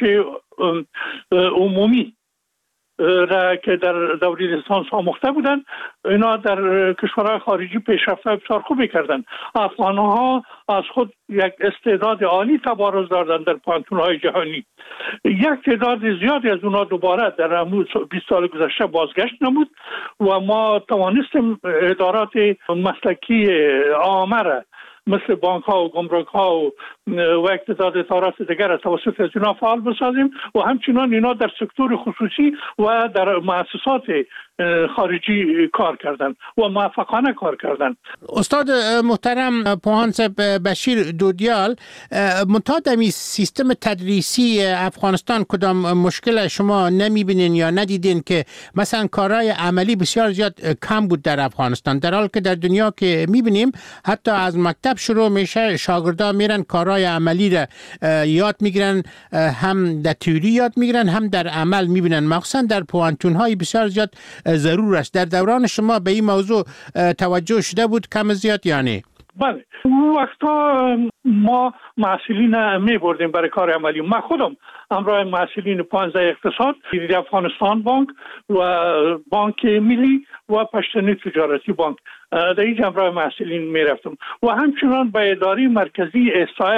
عمومی را که در دوره لیسانس آموخته بودن، اینا در کشورهای خارجی پیشرفت‌های بسیار خوبی کردن. افغان‌ها از خود یک استعداد عالی تبارز دادن در پانتون‌های جهانی. یک تعداد زیادی از اونها دوباره در همون بیست سال گذشته بازگشت نمود و ما توانستیم ادارات مسلکی عامه مثل بانک ها و گمرک ها و و اقتصاد ادارات دیگر از توسط از اینا فعال بسازیم و همچنان اینا در سکتور خصوصی و در مؤسسات خارجی کار کردن و موفقانه کار کردن. استاد محترم پوهانصب بشیر دودیال، منتها در سیستم تدریسی افغانستان کدام مشکل شما نمیبینین یا ندیدین که مثلا کارهای عملی بسیار زیاد کم بود در افغانستان، در حال که در دنیا که میبینیم حتی از مکتب شروع میشه شاگردان میرن کارهای عملی را یاد میگیرن، هم در تئوری یاد میگیرن هم در عمل میبینن، مخصوصا در پوانتون‌های بسیار زیاد ضرور است. در دوران شما به این موضوع توجه شده بود کم زیاد یعنی؟ بله، اون وقتا ما محصلین می بردیم برای کار عملی. من خودم همراه محصلین پانزده اقتصاد، افغانستان بانک و بانک ملی و پشتنی تجارتی بانک در این همراه محصلین می رفتم و همچنان به اداره مرکزی احصایه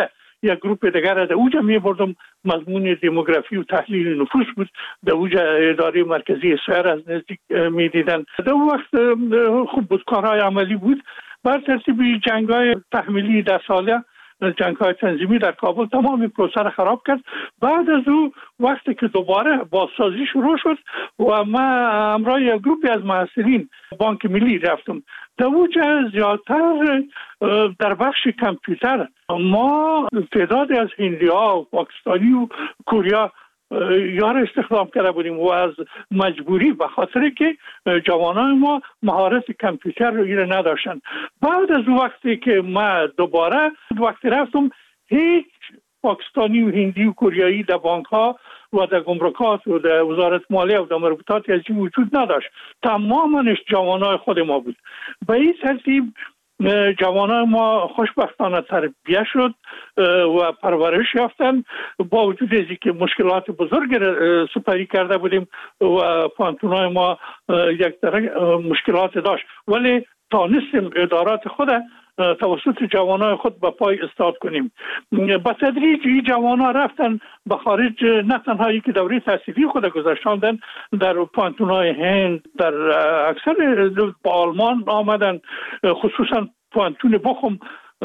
یک گروپ دیگر در اوجا می بردم، مضمون دموگرافی و تحلیل نفوس بود. در اوجا اداره مرکزی سیر از نزدیک می دیدن. در اون وقت خوب بود، کارهای عملی بود. بر ترتیب جنگ‌های تحمیلی در ساله، جنگ‌های تنظیمی در کابل تمام پروسه را خراب کرد. بعد از او وقتی که دوباره بازسازی شروع شد و من همراه یک گروپی از محصلین بانک ملی رفتم. در اوجا زیادتر در بخش کامپیوتر ما تعدادی از هندی‌ها و پاکستانی و کوریا یار استخدام کرده بودیم و از مجبوری، به خاطر که جوانان ما مهارت کامپیوتر رو ایره نداشتن. بعد از وقتی که ما دوباره وقتی رفتم، هیچ پاکستانی و هندی و کوریایی در بانک ها و در گمرکات و در وزارت مالیه و در مربوطات از این وجود نداشت. تمامش جوانای خود ما بود. به این ترتیب جوانان ما خوشبختانه تربیت شد و پرورش یافتن. با وجود از اینکه مشکلات بزرگ سپری کرده بودیم و پانتونای ما یک درجه مشکلات داشت، ولی تانستیم ادارات خود توسط جوانان خود به پای استاد کنیم. با تدریج این جوانان رفتن به خارج، نه تنها که دوره تحصیلی خود گذاشتن در پانتونای هند، در اکثر با آلمان آمدن، خصوصا پانتون بخم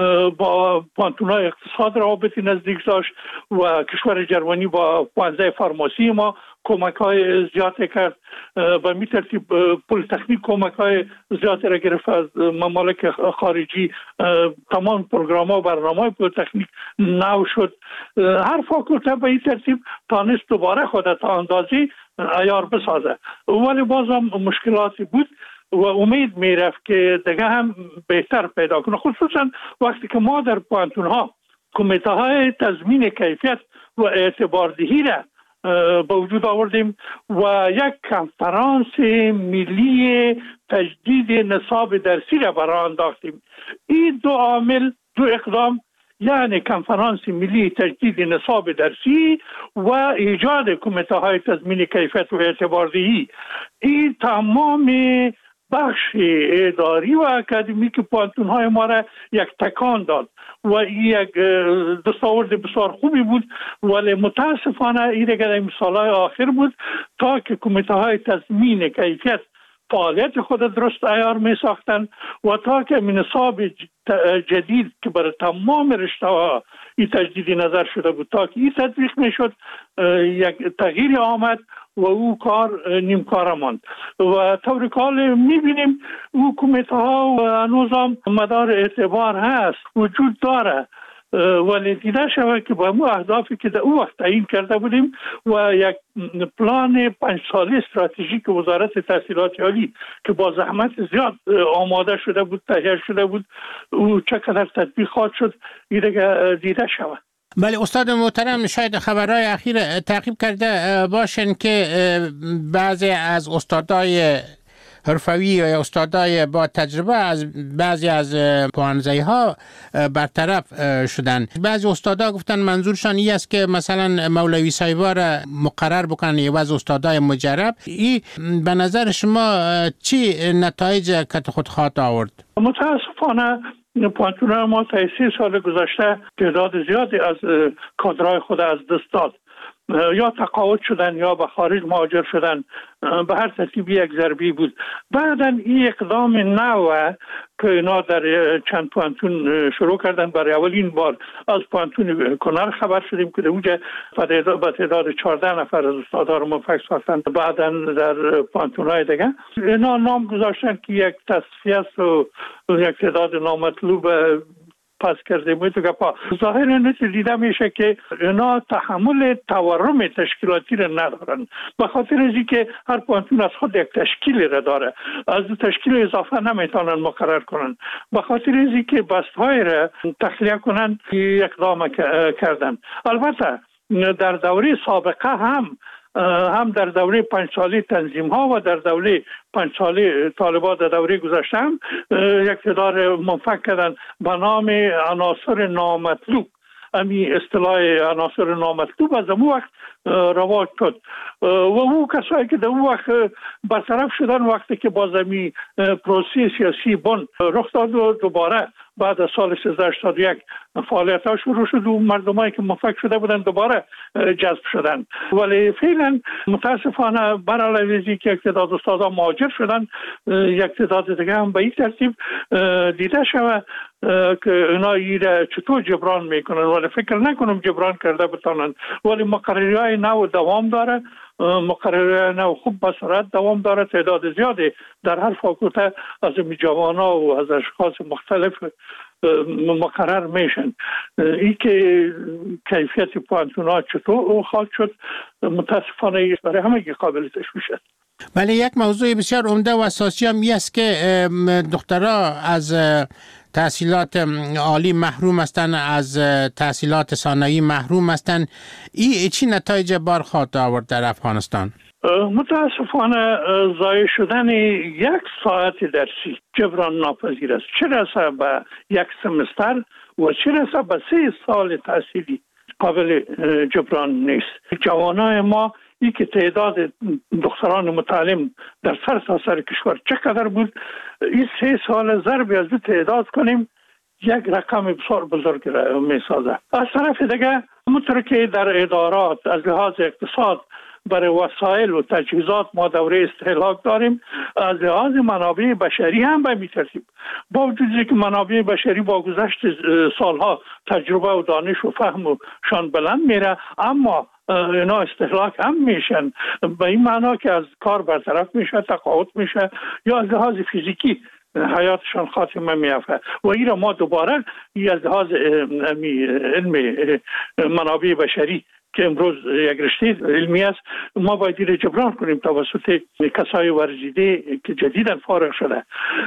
با پانتونای اقتصاد رابطی نزدیک داشت و کشور جرمنی با پانزده فارماسی ما کمک های زیاده کرد. و می ترتیب پلیتکنیک کمک های زیاده را گرفت از ممالک خارجی. تمام پروگرام ها و برنامه های پلیتکنیک نو شد. هر فاکولته به این ترتیب تانست دوباره خود تا اندازی عیار بسازه، ولی بازم مشکلاتی بود و امید میرفت که دیگه هم بهتر پیدا کنه، خصوصا وقتی که ما در پانتون ها کمیته های تضمین کیفیت و اعتباردهی را به وجود آوردیم و یک کنفرانس ملی تجدید نصاب درسی را برای انداختیم. این دو عامل، دو اقدام، یعنی کنفرانس ملی تجدید نصاب درسی و ایجاد کمیته های تضمین کیفیت و اعتباردهی، این تمام بخش اداری و اکادمیک پانتون های ما را یک تکان داد و این یک دستاورد بسیار خوبی بود. ولی متاسفانه این دیگر امسال های آخر بود تا که کمیته های تضمین کیفیت فعالیت خود درست عیار می ساختن و تا که نصاب جدید که برای تمام رشته ها این تجدیدی نظر شده بود، تا که این تطبیق می شد، یک تغییر آمد و او کار نیمکاره ماند. و طور کال می بینیم او کمیته ها و هنوز مدار اعتبار هست، وجود داره، ولی دیده شود که با مو اهدافی که در او وقت تعیین کرده بودیم و یک پلان پنج ساله استراتژیک وزارت تحصیلات عالی که با زحمت زیاد آماده شده بود، تهیه شده بود، او چقدر تطبیق خواهد شد این دیگه دیده شود. بله استاد محترم، شاید خبرهای اخیر تعقیب کرده باشن که بعضی از استادای حرفوی یا استادای با تجربه از بعضی از پوانزهی ها برطرف شدن. بعضی استادا گفتن منظورشان این است که مثلا مولوی صاحبا را مقرر بکنن یا بعضی استادای مجرب. این به نظر شما چی نتایج که خود خواهد آورد؟ متاسفانه پانتون ما تا سی سال گذشته تعداد زیادی از کادرهای خود از دست داد، یا تقاعد شدن یا به خارج مهاجر شدن، به هر ترتیب یک ضربی بود. بعداً این اقدام نو که اینا در چند پانتون شروع کردن، برای اولین بار از پانتون کنر خبر شدیم که در اونجا با تعداد چهارده نفر از استادها رو موفق ساختن. بعداً در پانتون‌های دیگه اینا نام گذاشتن که یک تصفیه و یک تعداد نامطلوب پس کرده بود که پا ظاهر نتیجه دیده میشه که اینا تحمل تورم تشکیلاتی را ندارن، به خاطر از اینکه هر پانتون از خود یک تشکیل را داره، از تشکیل اضافه نمیتونن مقرر کنن، به خاطر از اینکه بستهای را تخلیه کنن اقدام کردن. البته در دوره سابقه هم هم در دوره پنج ساله تنظیم ها و در دوره پنج ساله طالبات در دوره گذشته هم یک تعداد موفق کردن به نام عناصر نامطلوب. امی اصطلاح عناصر نامطلوب از اون وقت رواج شد و او کسایی که در اون وقت برطرف شدن وقتی که باز امی پروسه سیاسی بند رخ داد و دوباره بعد از سال سیزده هشتاد و یک فعالیت ها شروع شد و مردمایی که مفک شده بودن دوباره جذب شدن. ولی فعلا متاسفانه بر علیه که یک تعداد استادا مهاجر شدن، یک تعداد دیگه هم به این ترتیب دیده شود که اینا ایره چطور جبران میکنن، ولی فکر نکنم جبران کرده بتانن. ولی مقرری های نو دوام داره، مقرری نو خوب به سرعت دوام داره. تعداد زیادی در هر فاکولته از جوانان و از اشخاص مختلف مقرر میشن. این که کیفیت پوانتونا چطور خواهد شد متاسفانه برای همه قابل تشویش است. بله، یک موضوع بسیار عمده و اساسی هم است که دخترها از تحصیلات عالی محروم هستند، از تحصیلات ثانوی محروم هستند. این چی نتایج بار خواهد آورد در افغانستان؟ متاسفانه ضایع شدن یک ساعت درسی جبران ناپذیر است، چه رسه به یک سمستر و چه رسه به سه سال تحصیلی قابل جبران نیست. جوانای ما ای که تعداد دختران متعلم در سر تا سر کشور چقدر بود، این سه سال ضرب از دو تعداد کنیم یک رقم بسیار بزرگ را می سازه. از طرف دیگه همونطور که در ادارات از لحاظ اقتصاد برای وسایل و تجهیزات ما دوره استهلاک داریم، از لحاظ منابع بشری هم به این ترتیب. با وجود که منابع بشری با گذشت سالها تجربه و دانش و فهم و شان بلند میره، اما اینا استهلاک هم میشن، به این معنا که از کار برطرف میشه، تقاعد میشه یا از لحاظ فیزیکی حیاتشان خاتمه میافته. و این را ما دوباره از لحاظ علم منابع بشری که امروز یک رشته علمی است، ما باید این جبران کنیم توسط کسای ورزیده که جدیداً فارغ شده.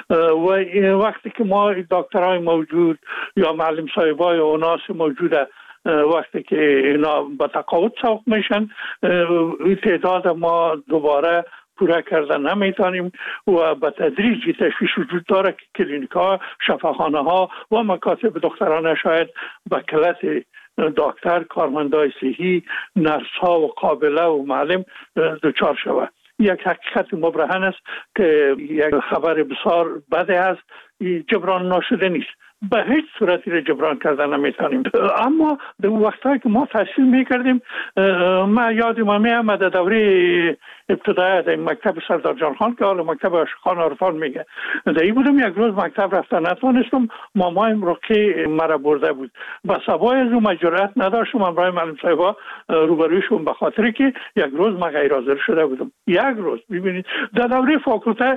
و وقتی که ما دکترای موجود یا معلم صاحبای و ناس موجوده وقتی که اینا با تقاعد سوق میشن، این تعداد ما دوباره پورا کردن نمیتونیم و به تدریج تشویش وجود داره که کلینیک ها، شفاخانه ها و مکاتب دکترانه شاید به کلت دکتر، کارمندای صحی، نرس ها و قابله و معلم دچار شود. یک حقیقت مبرهن است که یک خبر بسیار بده است، جبران ناشده نیست، به هیچ صورتی را جبران کردن نمیتونیم. اما در وقتایی که ما تحصیل میکردیم، ما یادم میامد دوره ابتدایی در مکتب سردار جان خان که حالا مکتب عاشقان عرفان میگه، در این بودم. یک روز مکتب رفتن نتونستم، مامایم رقی مرا برده بود، با سوای از اون جرأت نداشتم امرای معلم صاحبا روبرویشون، به خاطر که یک روز ما غیر حاضر شده بودم. یک روز ببینید در دوره فاکولته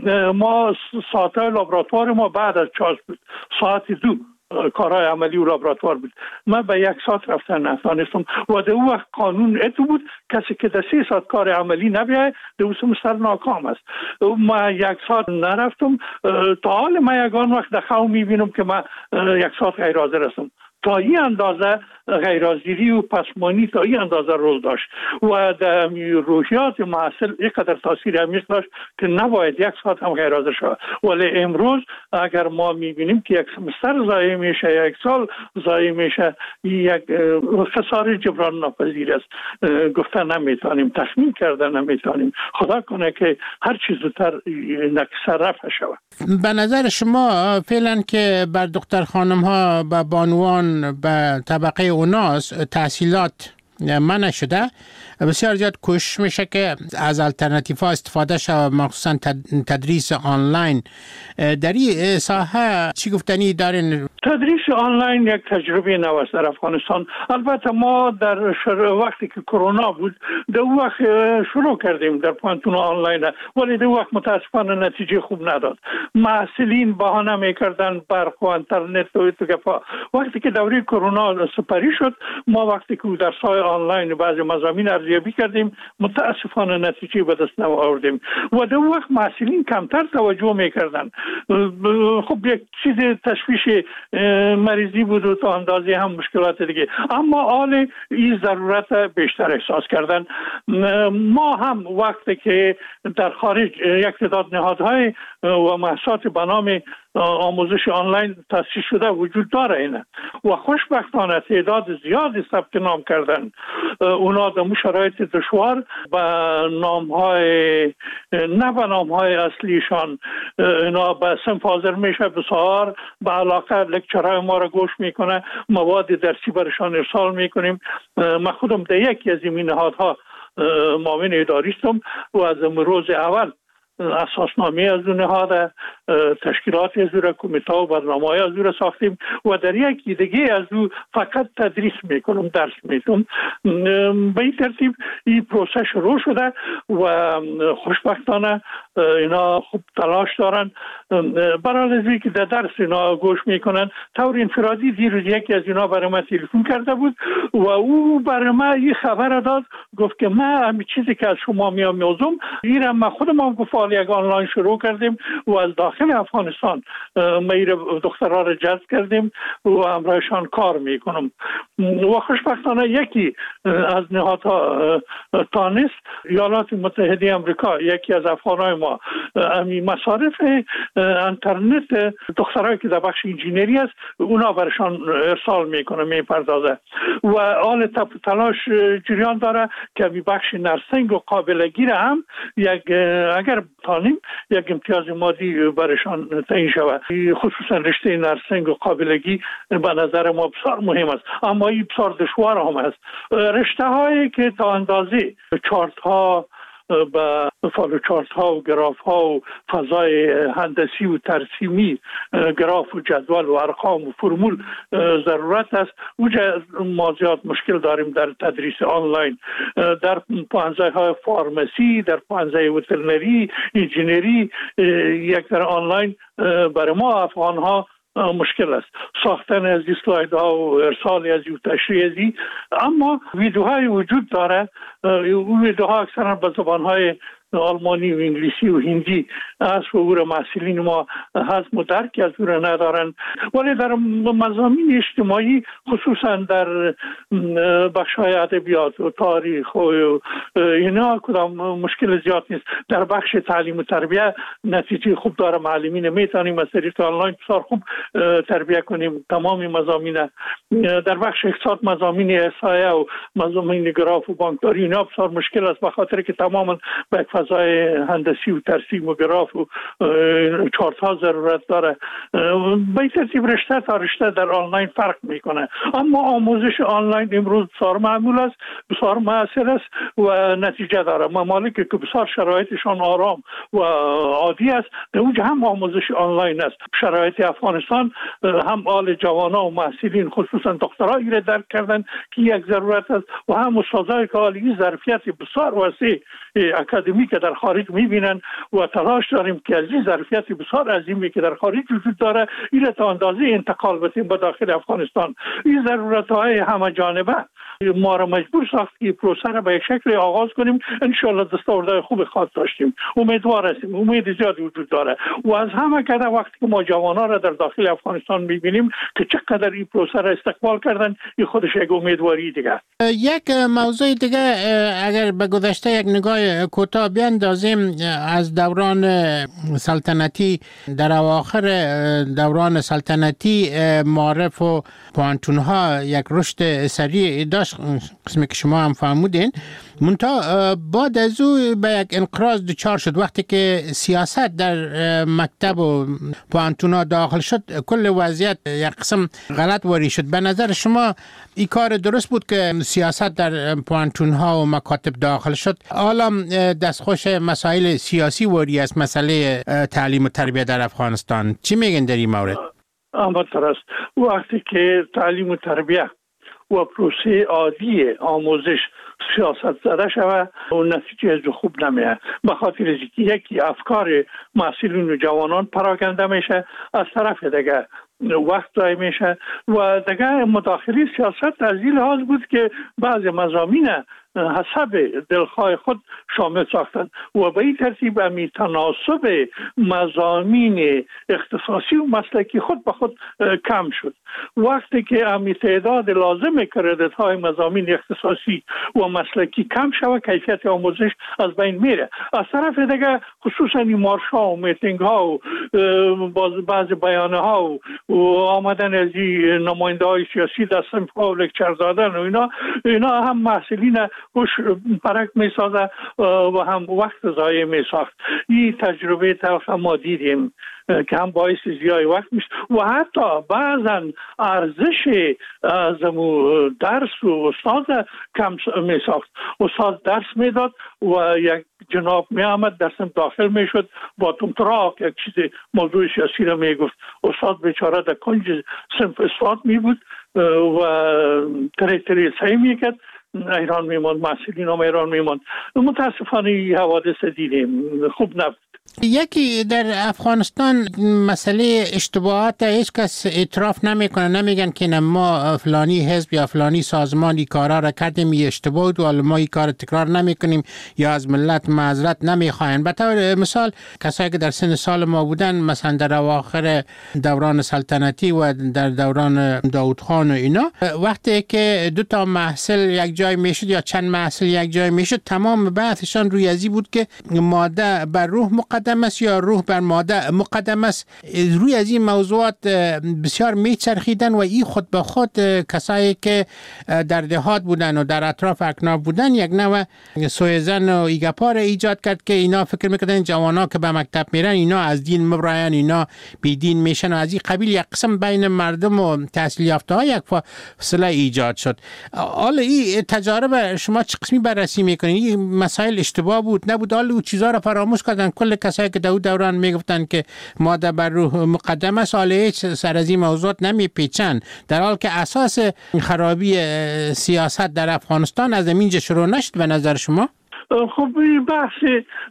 ما ساعتهای لابراتوار ما بعد از چاس بود، ساعت دو کارهای عملی و لابراتوار بود. من به یک ساعت رفتن نتانستم و در اون وقت قانون اتو بود کسی که در سه ساعت کار عملی نبیه در اون سمستر ناکام است. من یک ساعت نرفتم، تا حال من یکان وقت در خواه میبینم که من یک ساعت غیر حاضر هستم. تا این اندازه غیرحاضری و پسمانی تا این اندازه رول داشت و در روحیات محصل اینقدر تاثیر عمیق داشت که نباید یک ساعت هم غیر حاضر شود. ولی امروز اگر ما میبینیم که یک سمستر ضایع میشه، یک سال ضایع میشه، یک خساره جبران ناپذیر است. گفتن نمیتونیم، تخمین کردن نمیتونیم. خدا کنه که هر چیز زودتر نقصه رفع شود. به نظر شما فعلا که بر دختر خانم ها و بانوان به طبقه اوناس تحصیلات منع شده، بسیار زیاد کوشش میشه که از الटरनेटिव ها استفاده شود، مخصوصا تدریس آنلاین. در این ساحه چی گفتنی دارین؟ تدریس آنلاین یک تجربه نو است در افغانستان. البته ما در وقتی که کرونا بود در وقت شروع کردیم در پانتون آنلاین، ولی در وقت متاسفانه نتیجه خوب نداد. محصلین بهانه میکردن برق و اینترنت و اتفاقا. وقتی که دوره کرونا سپری شد، ما وقتی که در سایه آنلاین بعضی مضامین ارزیابی کردیم، متاسفانه نتیجه به دست نآوردیم و در وقت محصلین کمتر توجه میکردن. خب یک چیز تشویش مریضی بود و تا اندازه هم مشکلات دیگه، اما حال این ضرورت بیشتر احساس کردن. ما هم وقتی که در خارج یک تعداد نهادهای و مؤسسات به نام آموزش آنلاین تأسیس شده وجود داره اینه و خوشبختانه تعداد زیادی ثبت نام کردن. اونا در شرایط دشوار با نامهای نه با نامهای اصلیشان، اینا با صنف حاضر میشه، بسیار به علاقه لکچرهای ما را گوش میکنه، مواد درسی برشان ارسال میکنیم. من خودم در یکی از این نهادها معاون اداری هستم و از روز اول اساسنامه از اون نهاد، تشکیلات از اون، کمیته و برنامه‌های از اون ساختیم و در یکی دیگه از اون فقط تدریس میکنم، درس میدم. به این ترتیب این پروسه شروع شده و خوشبختانه اینا خوب تلاش دارن. برای از که در درس اینا گوش میکنن. طور انفرادی دیروز یکی از اینا برای من تلفن کرده بود و او برای من این خبر داد، گفت که من همین چیزی که از شما میام میوزم ایرم من خودم هم گفت یک آنلاین شروع کردیم و از داخل افغانستان میر دخترها را جذب کردیم و همراهشان کار میکنم و خوشبختانه یکی از نهادها تانست، ایالات متحده آمریکا، یکی از افغانای ما امی مصارف اینترنت دخترایی که در بخش انجینری است اونا برشان ارسال میکنه، میپردازه و آل تلاش جریان داره که می بخش نرسنگ و قابلگی را هم یک اگر تانیم یک امتیاز مادی برشان تعیین شود. خصوصا رشته نرسنگ و قابلگی به نظر ما بسیار مهم است، اما این بسیار دشوار هم است. رشته هایی که تا اندازه چارت ها با فالو چارت ها و گراف ها و فضای هندسی و ترسیمی، گراف و جدول و ارقام و فرمول ضرورت است. اوجا ما زیاد مشکل داریم در تدریس آنلاین. در پانزه های فارمسی، در پانزه وترنری، انجینری، یک در آنلاین برای ما افغان ها مشکل است. ساختن از اسلاید ها و ارسال از و تشریح از این، اما ویدیوهای وجود داره. اون ویدیوها اکثرا به زبان های آلمانی و انگلیسی و هندی است و او را محصلین ما هضم و درک از او را ندارن، ولی در مضامین اجتماعی خصوصا در بخش های ادبیات و تاریخ و اینا کدام مشکل زیاد نیست. در بخش تعلیم و تربیت نتیجه خوب داره، معلمین میتونیم از طریق آنلاین بسیار خوب تربیت کنیم تمام مضامین. در بخش اقتصاد مضامین احصایه و مضامین گراف و بانکداری اینا بسیار مشکل است، به خاطر که تماما به فضای هندسی و ترسیم و گراف و چارت ها ضرورت داره. به این ترتیب رشته تا رشته در آنلاین فرق میکنه، اما آموزش آنلاین امروز بسیار معمول است، بسیار مؤثر است و نتیجه داره. ممالکی که بسیار شرایطشان آرام و عادی است در اونجا هم آموزش آنلاین است. شرایط افغانستان هم آل جوانا و محصلین خصوصا دخترایی را درک کردن که یک ضرورت است و هم استادای که عالی ظرفیت بسیار وسیع اکادمی که در خارج میبینن و تلاش داریم که از این ظرفیت بسیار عظیمی که در خارج وجود داره این تا اندازه انتقال بدیم به داخل افغانستان. این ضرورت های همه جانبه ما را مجبور ساخت که پروسه را به یک شکل آغاز کنیم. ان شاء الله دستاوردهای خوب خواهد داشتیم، امیدوار هستیم، امید زیادی وجود داره و از همه کده وقتی که ما جوانان را در داخل افغانستان میبینیم که چقدر این پروسه را استقبال کردن، این خودش یک امیدواری دیگه. یک موضوع دیگه اگر به گذشته یک نگاه کوتاه بیاندازیم، از دوران سلطنتی در اواخر دوران سلطنتی معارف و پوانتون ها یک رشد سریع داشت، قسمی که شما هم فهمودین، منتها بعد از او به یک انقراض دچار شد. وقتی که سیاست در مکتب و پوانتون ها داخل شد کل وضعیت یک قسم غلط واری شد. به نظر شما این کار درست بود که سیاست در پوانتون ها و مکاتب داخل شد؟ حالا دستخوش مسائل سیاسی واری است مسئله تعلیم و تربیت در افغانستان، چی میگن در این مورد؟ اما درست وقتی که تعلیم و تربیت و پروسه عادی آموزش سیاست زده شود و نتیجه از خوب نمیاد، به خاطر اینکه یکی افکار محصلین و جوانان پراکنده میشه، از طرف دیگه وقت ضایع میشه و دیگه مداخله سیاست از این لحاظ بود که بعض مضامین حسب دلخواه خود شامل ساختن و به این ترتیب امی تناسب مضامین اختصاصی و مسلکی خود به خود کم شد. وقتی که امی تعداد لازم کردیت های مضامین اختصاصی و مسلکی کم شود کیفیت آموزش از بین میره. از طرف دیگه خصوصا این مارش ها و میتینگ ها و بعض بیانه ها و آمدن از این نماینده های سیاسی در صنف ها و لکچر دادن و اینا اینا هم محصلین خوش پرک می سازه و هم وقت ضایع می ساخت. این تجربه تلخ ما دیدیم که هم باعث ضیاع وقت میشه و حتی بعضا ارزش از درس و استاد کم می ساخت. استاد درس میداد و یک جناب می آمد درسم داخل می شد با تمتراک یک چیز موضوع سیاسی را می گفت. استاد بیچاره در کنج صنف استاد می بود و تری تری سعی می کرد ایران می ماند، محصلین هم ایران می ماند. متاسفانه حوادث دیدیم، خوب نبود. یکی در افغانستان مسئله اشتباهات هیچ کس اعتراف نمیکنه، نمیگن که ما فلانی حزب یا فلانی سازمانی کارا را کردیم یه اشتباه بود و ما این کار تکرار نمیکنیم یا از ملت معذرت نمیخواین. به طور مثال کسایی که در سن سال ما بودن، مثلا در اواخر دوران سلطنتی و در دوران داود خان و اینا، وقتی که دو تا محصل یک جای میشد یا چند محصل یک جای میشد، تمام بحثشان روی ازی بود که ماده بر روح مقدم است یا روح بر ماده مقدم است. روی از این موضوعات بسیار میچرخیدن و این خود به خود کسایی که در دهات بودن و در اطراف اکناف بودن یک نوع سویزن و ایگپار ایجاد کرد که اینا فکر میکردن جوانا که به مکتب میرن اینا از دین مبراین، اینا بی دین میشن و از این قبیل یک قسم بین مردم و تحصیل یافته ها یک فاصله ایجاد شد. حالا این تجارب شما چه قسمی بررسی میکنین؟ این مسائل اشتباه بود نبود؟ حالا او چیزا رو فراموش کردن؟ کل کسایی که در دوران میگفتن که ماده بر روح مقدم است حالا هیچ سر از این موضوعات نمیپیچن، در حال که اساس خرابی سیاست در افغانستان از اینجا شروع نشد به نظر شما؟ خب این بحث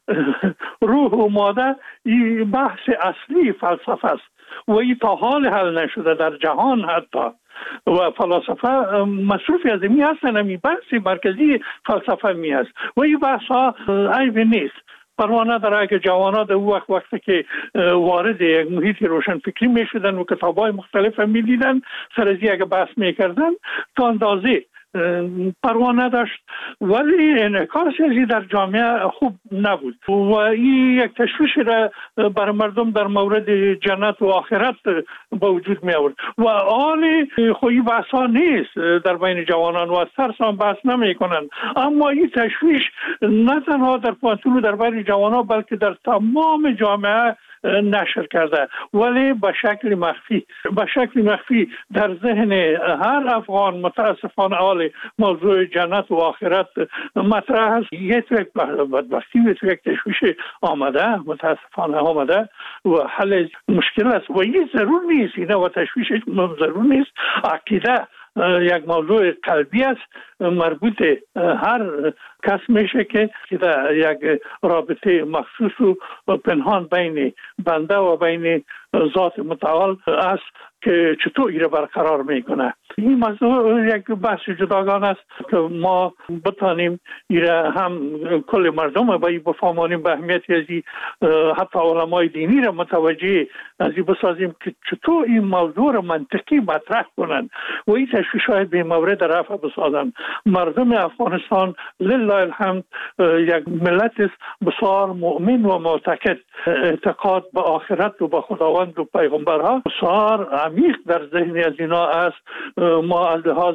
روح و ماده این بحث اصلی فلسفه است و این تا حال حل نشده در جهان حتی و فلاسفه مصروفی از این هستن. همین بحث مرکزی فلسفه می هست و این بحث ها عیب نیست. پروانه داره که جوانان در وقت وقتی که وارد یک محیط روشن فکری می شدن و کتابای مختلف می دیدن سر از یک بحث می کردن تا اندازه پروانه داشت ولی انعکاس ازی در جامعه خوب نبود و این یک تشویش را بر مردم در مورد جنت و آخرت با وجود می آورد و آن خویی بحث ها نیست در بین جوانان و از ترس هم بحث نمی کنند. اما این تشویش نه تنها در پانتون و در بین جوانان بلکه در تمام جامعه نشر کرده ولی به شکل مخفی به شکل مخفی در ذهن هر افغان متاسفانه حال موضوع جنت و آخرت مطرح است. یه تو یک بدبختی و تو یک تشویش آمده متاسفانه آمده و حل مشکل است و این ضرور نیست، اینه و تشویش ضرور نیست. عقیده یک موضوع قلبی است مربوط هر کس میشه که در یک رابطه مخصوص و پنهان بین بنده و بین ذات متعال است که چطور ایره برقرار میکنه. این موضوع یک بحث جداگانه است که ما بتانیم ایره هم کل مردم و باید بفهمانیم به اهمیت ازی حتی علمای دینی را متوجه ازی بسازیم که چطور این موضوع را منطقی مطرح کنند و این تشویش‌های به مورد رفع بسازند. مردم افغانستان لله الحمد یک ملت بسیار مؤمن و معتقد، اعتقاد به آخرت و به خداوند و پیغمبرها بسیار عمیق در ذهن از اینا است. ما از لحاظ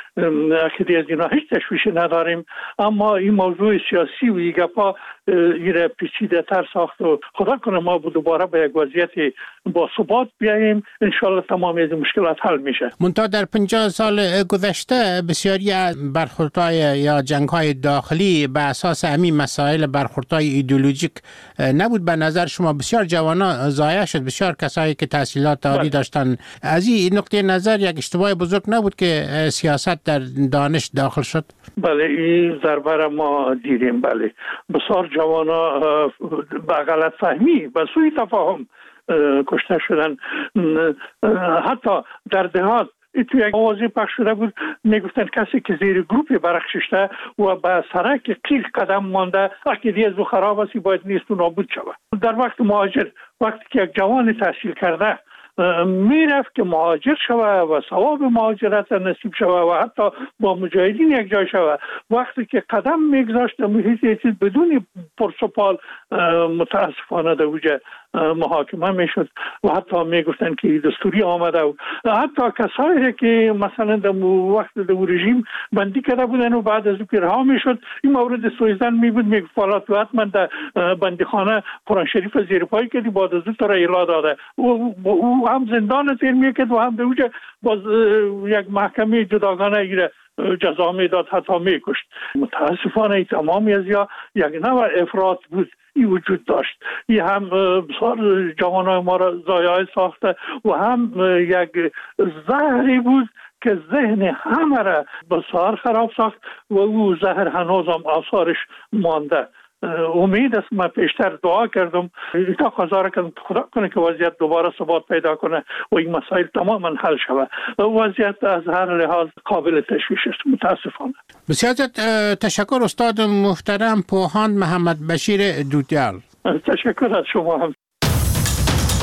عقیده از اینا هیچ تشویشی نداریم، اما این موضوع سیاسی و این گپا ایره پیچیده تر ساخت و خدا کنه ما دوباره به یک وضعیت با ثبات بیاییم، انشالله تمام از مشکلات حل میشه. منتها در پنجاه سال گذشته بسیاری از برخوردهای یا جنگ‌های داخلی به اساس همین مسائل برخوردهای ایدئولوژیک نبود. به نظر شما بسیار جوانان ضایع شد، بسیار کسایی که تحصیلات عالی داشتن. از این نقطه نظر یک اشتباه بزرگ نبود که سیاست در دانش داخل شد؟ بله این ضربه را ما دیدیم. بله بسیار جوانا به غلط فهمی و سوء تفاهم کشته شدن. حتی در دهات تو یک آوازی پخش شده بود میگفتن کسی که زیر گروپی برخششته و به سرک قیل قدم مانده عقیده از او خراب است باید نیست و نابود شود. در وقت مهاجر وقتی که یک جوان تحصیل کرده میرفت که مهاجر شود و ثواب مهاجرت نصیب شود و حتی با مجاهدین یک جای شود، وقتی که قدم میگذاشت محیط چیز بدون پرسپال متاسفانه در وجه محاکمه میشد و حتی میگفتن که دستوری آمده و حتی کسایی که مثلا در وقت در رژیم بندی کرده بودن و بعد از اون رها میشد. این مورد سویزن می بود، میگفت فالات و حتما در بندیخانه قرآن شریف زیر پای کردی بعد از اون تو را الا داده. او هم زندان تیر میکرد و هم در اوجه باز یک محکمه جداگانه ایره جزا میداد، حتی میکشت. متاسفانه تمامی از یا یک نوع افراط بود این وجود داشت. این هم بسیار جوانای ما را ضایع ساخته و هم یک زهری بود که ذهن همه را بسیار خراب ساخت و او زهر هنوز هم آثارش مانده. امید است، من پیشتر دعا کردم تا خدا کردم خدا کنه که وضعیت دوباره ثبات پیدا کنه و این مسائل تماما حل شود. وضعیت از هر لحاظ قابل تشویش است متاسفانه. بسیار تشکر استاد محترم پوهاند محمد بشیر دودیال. تشکر از شما هم.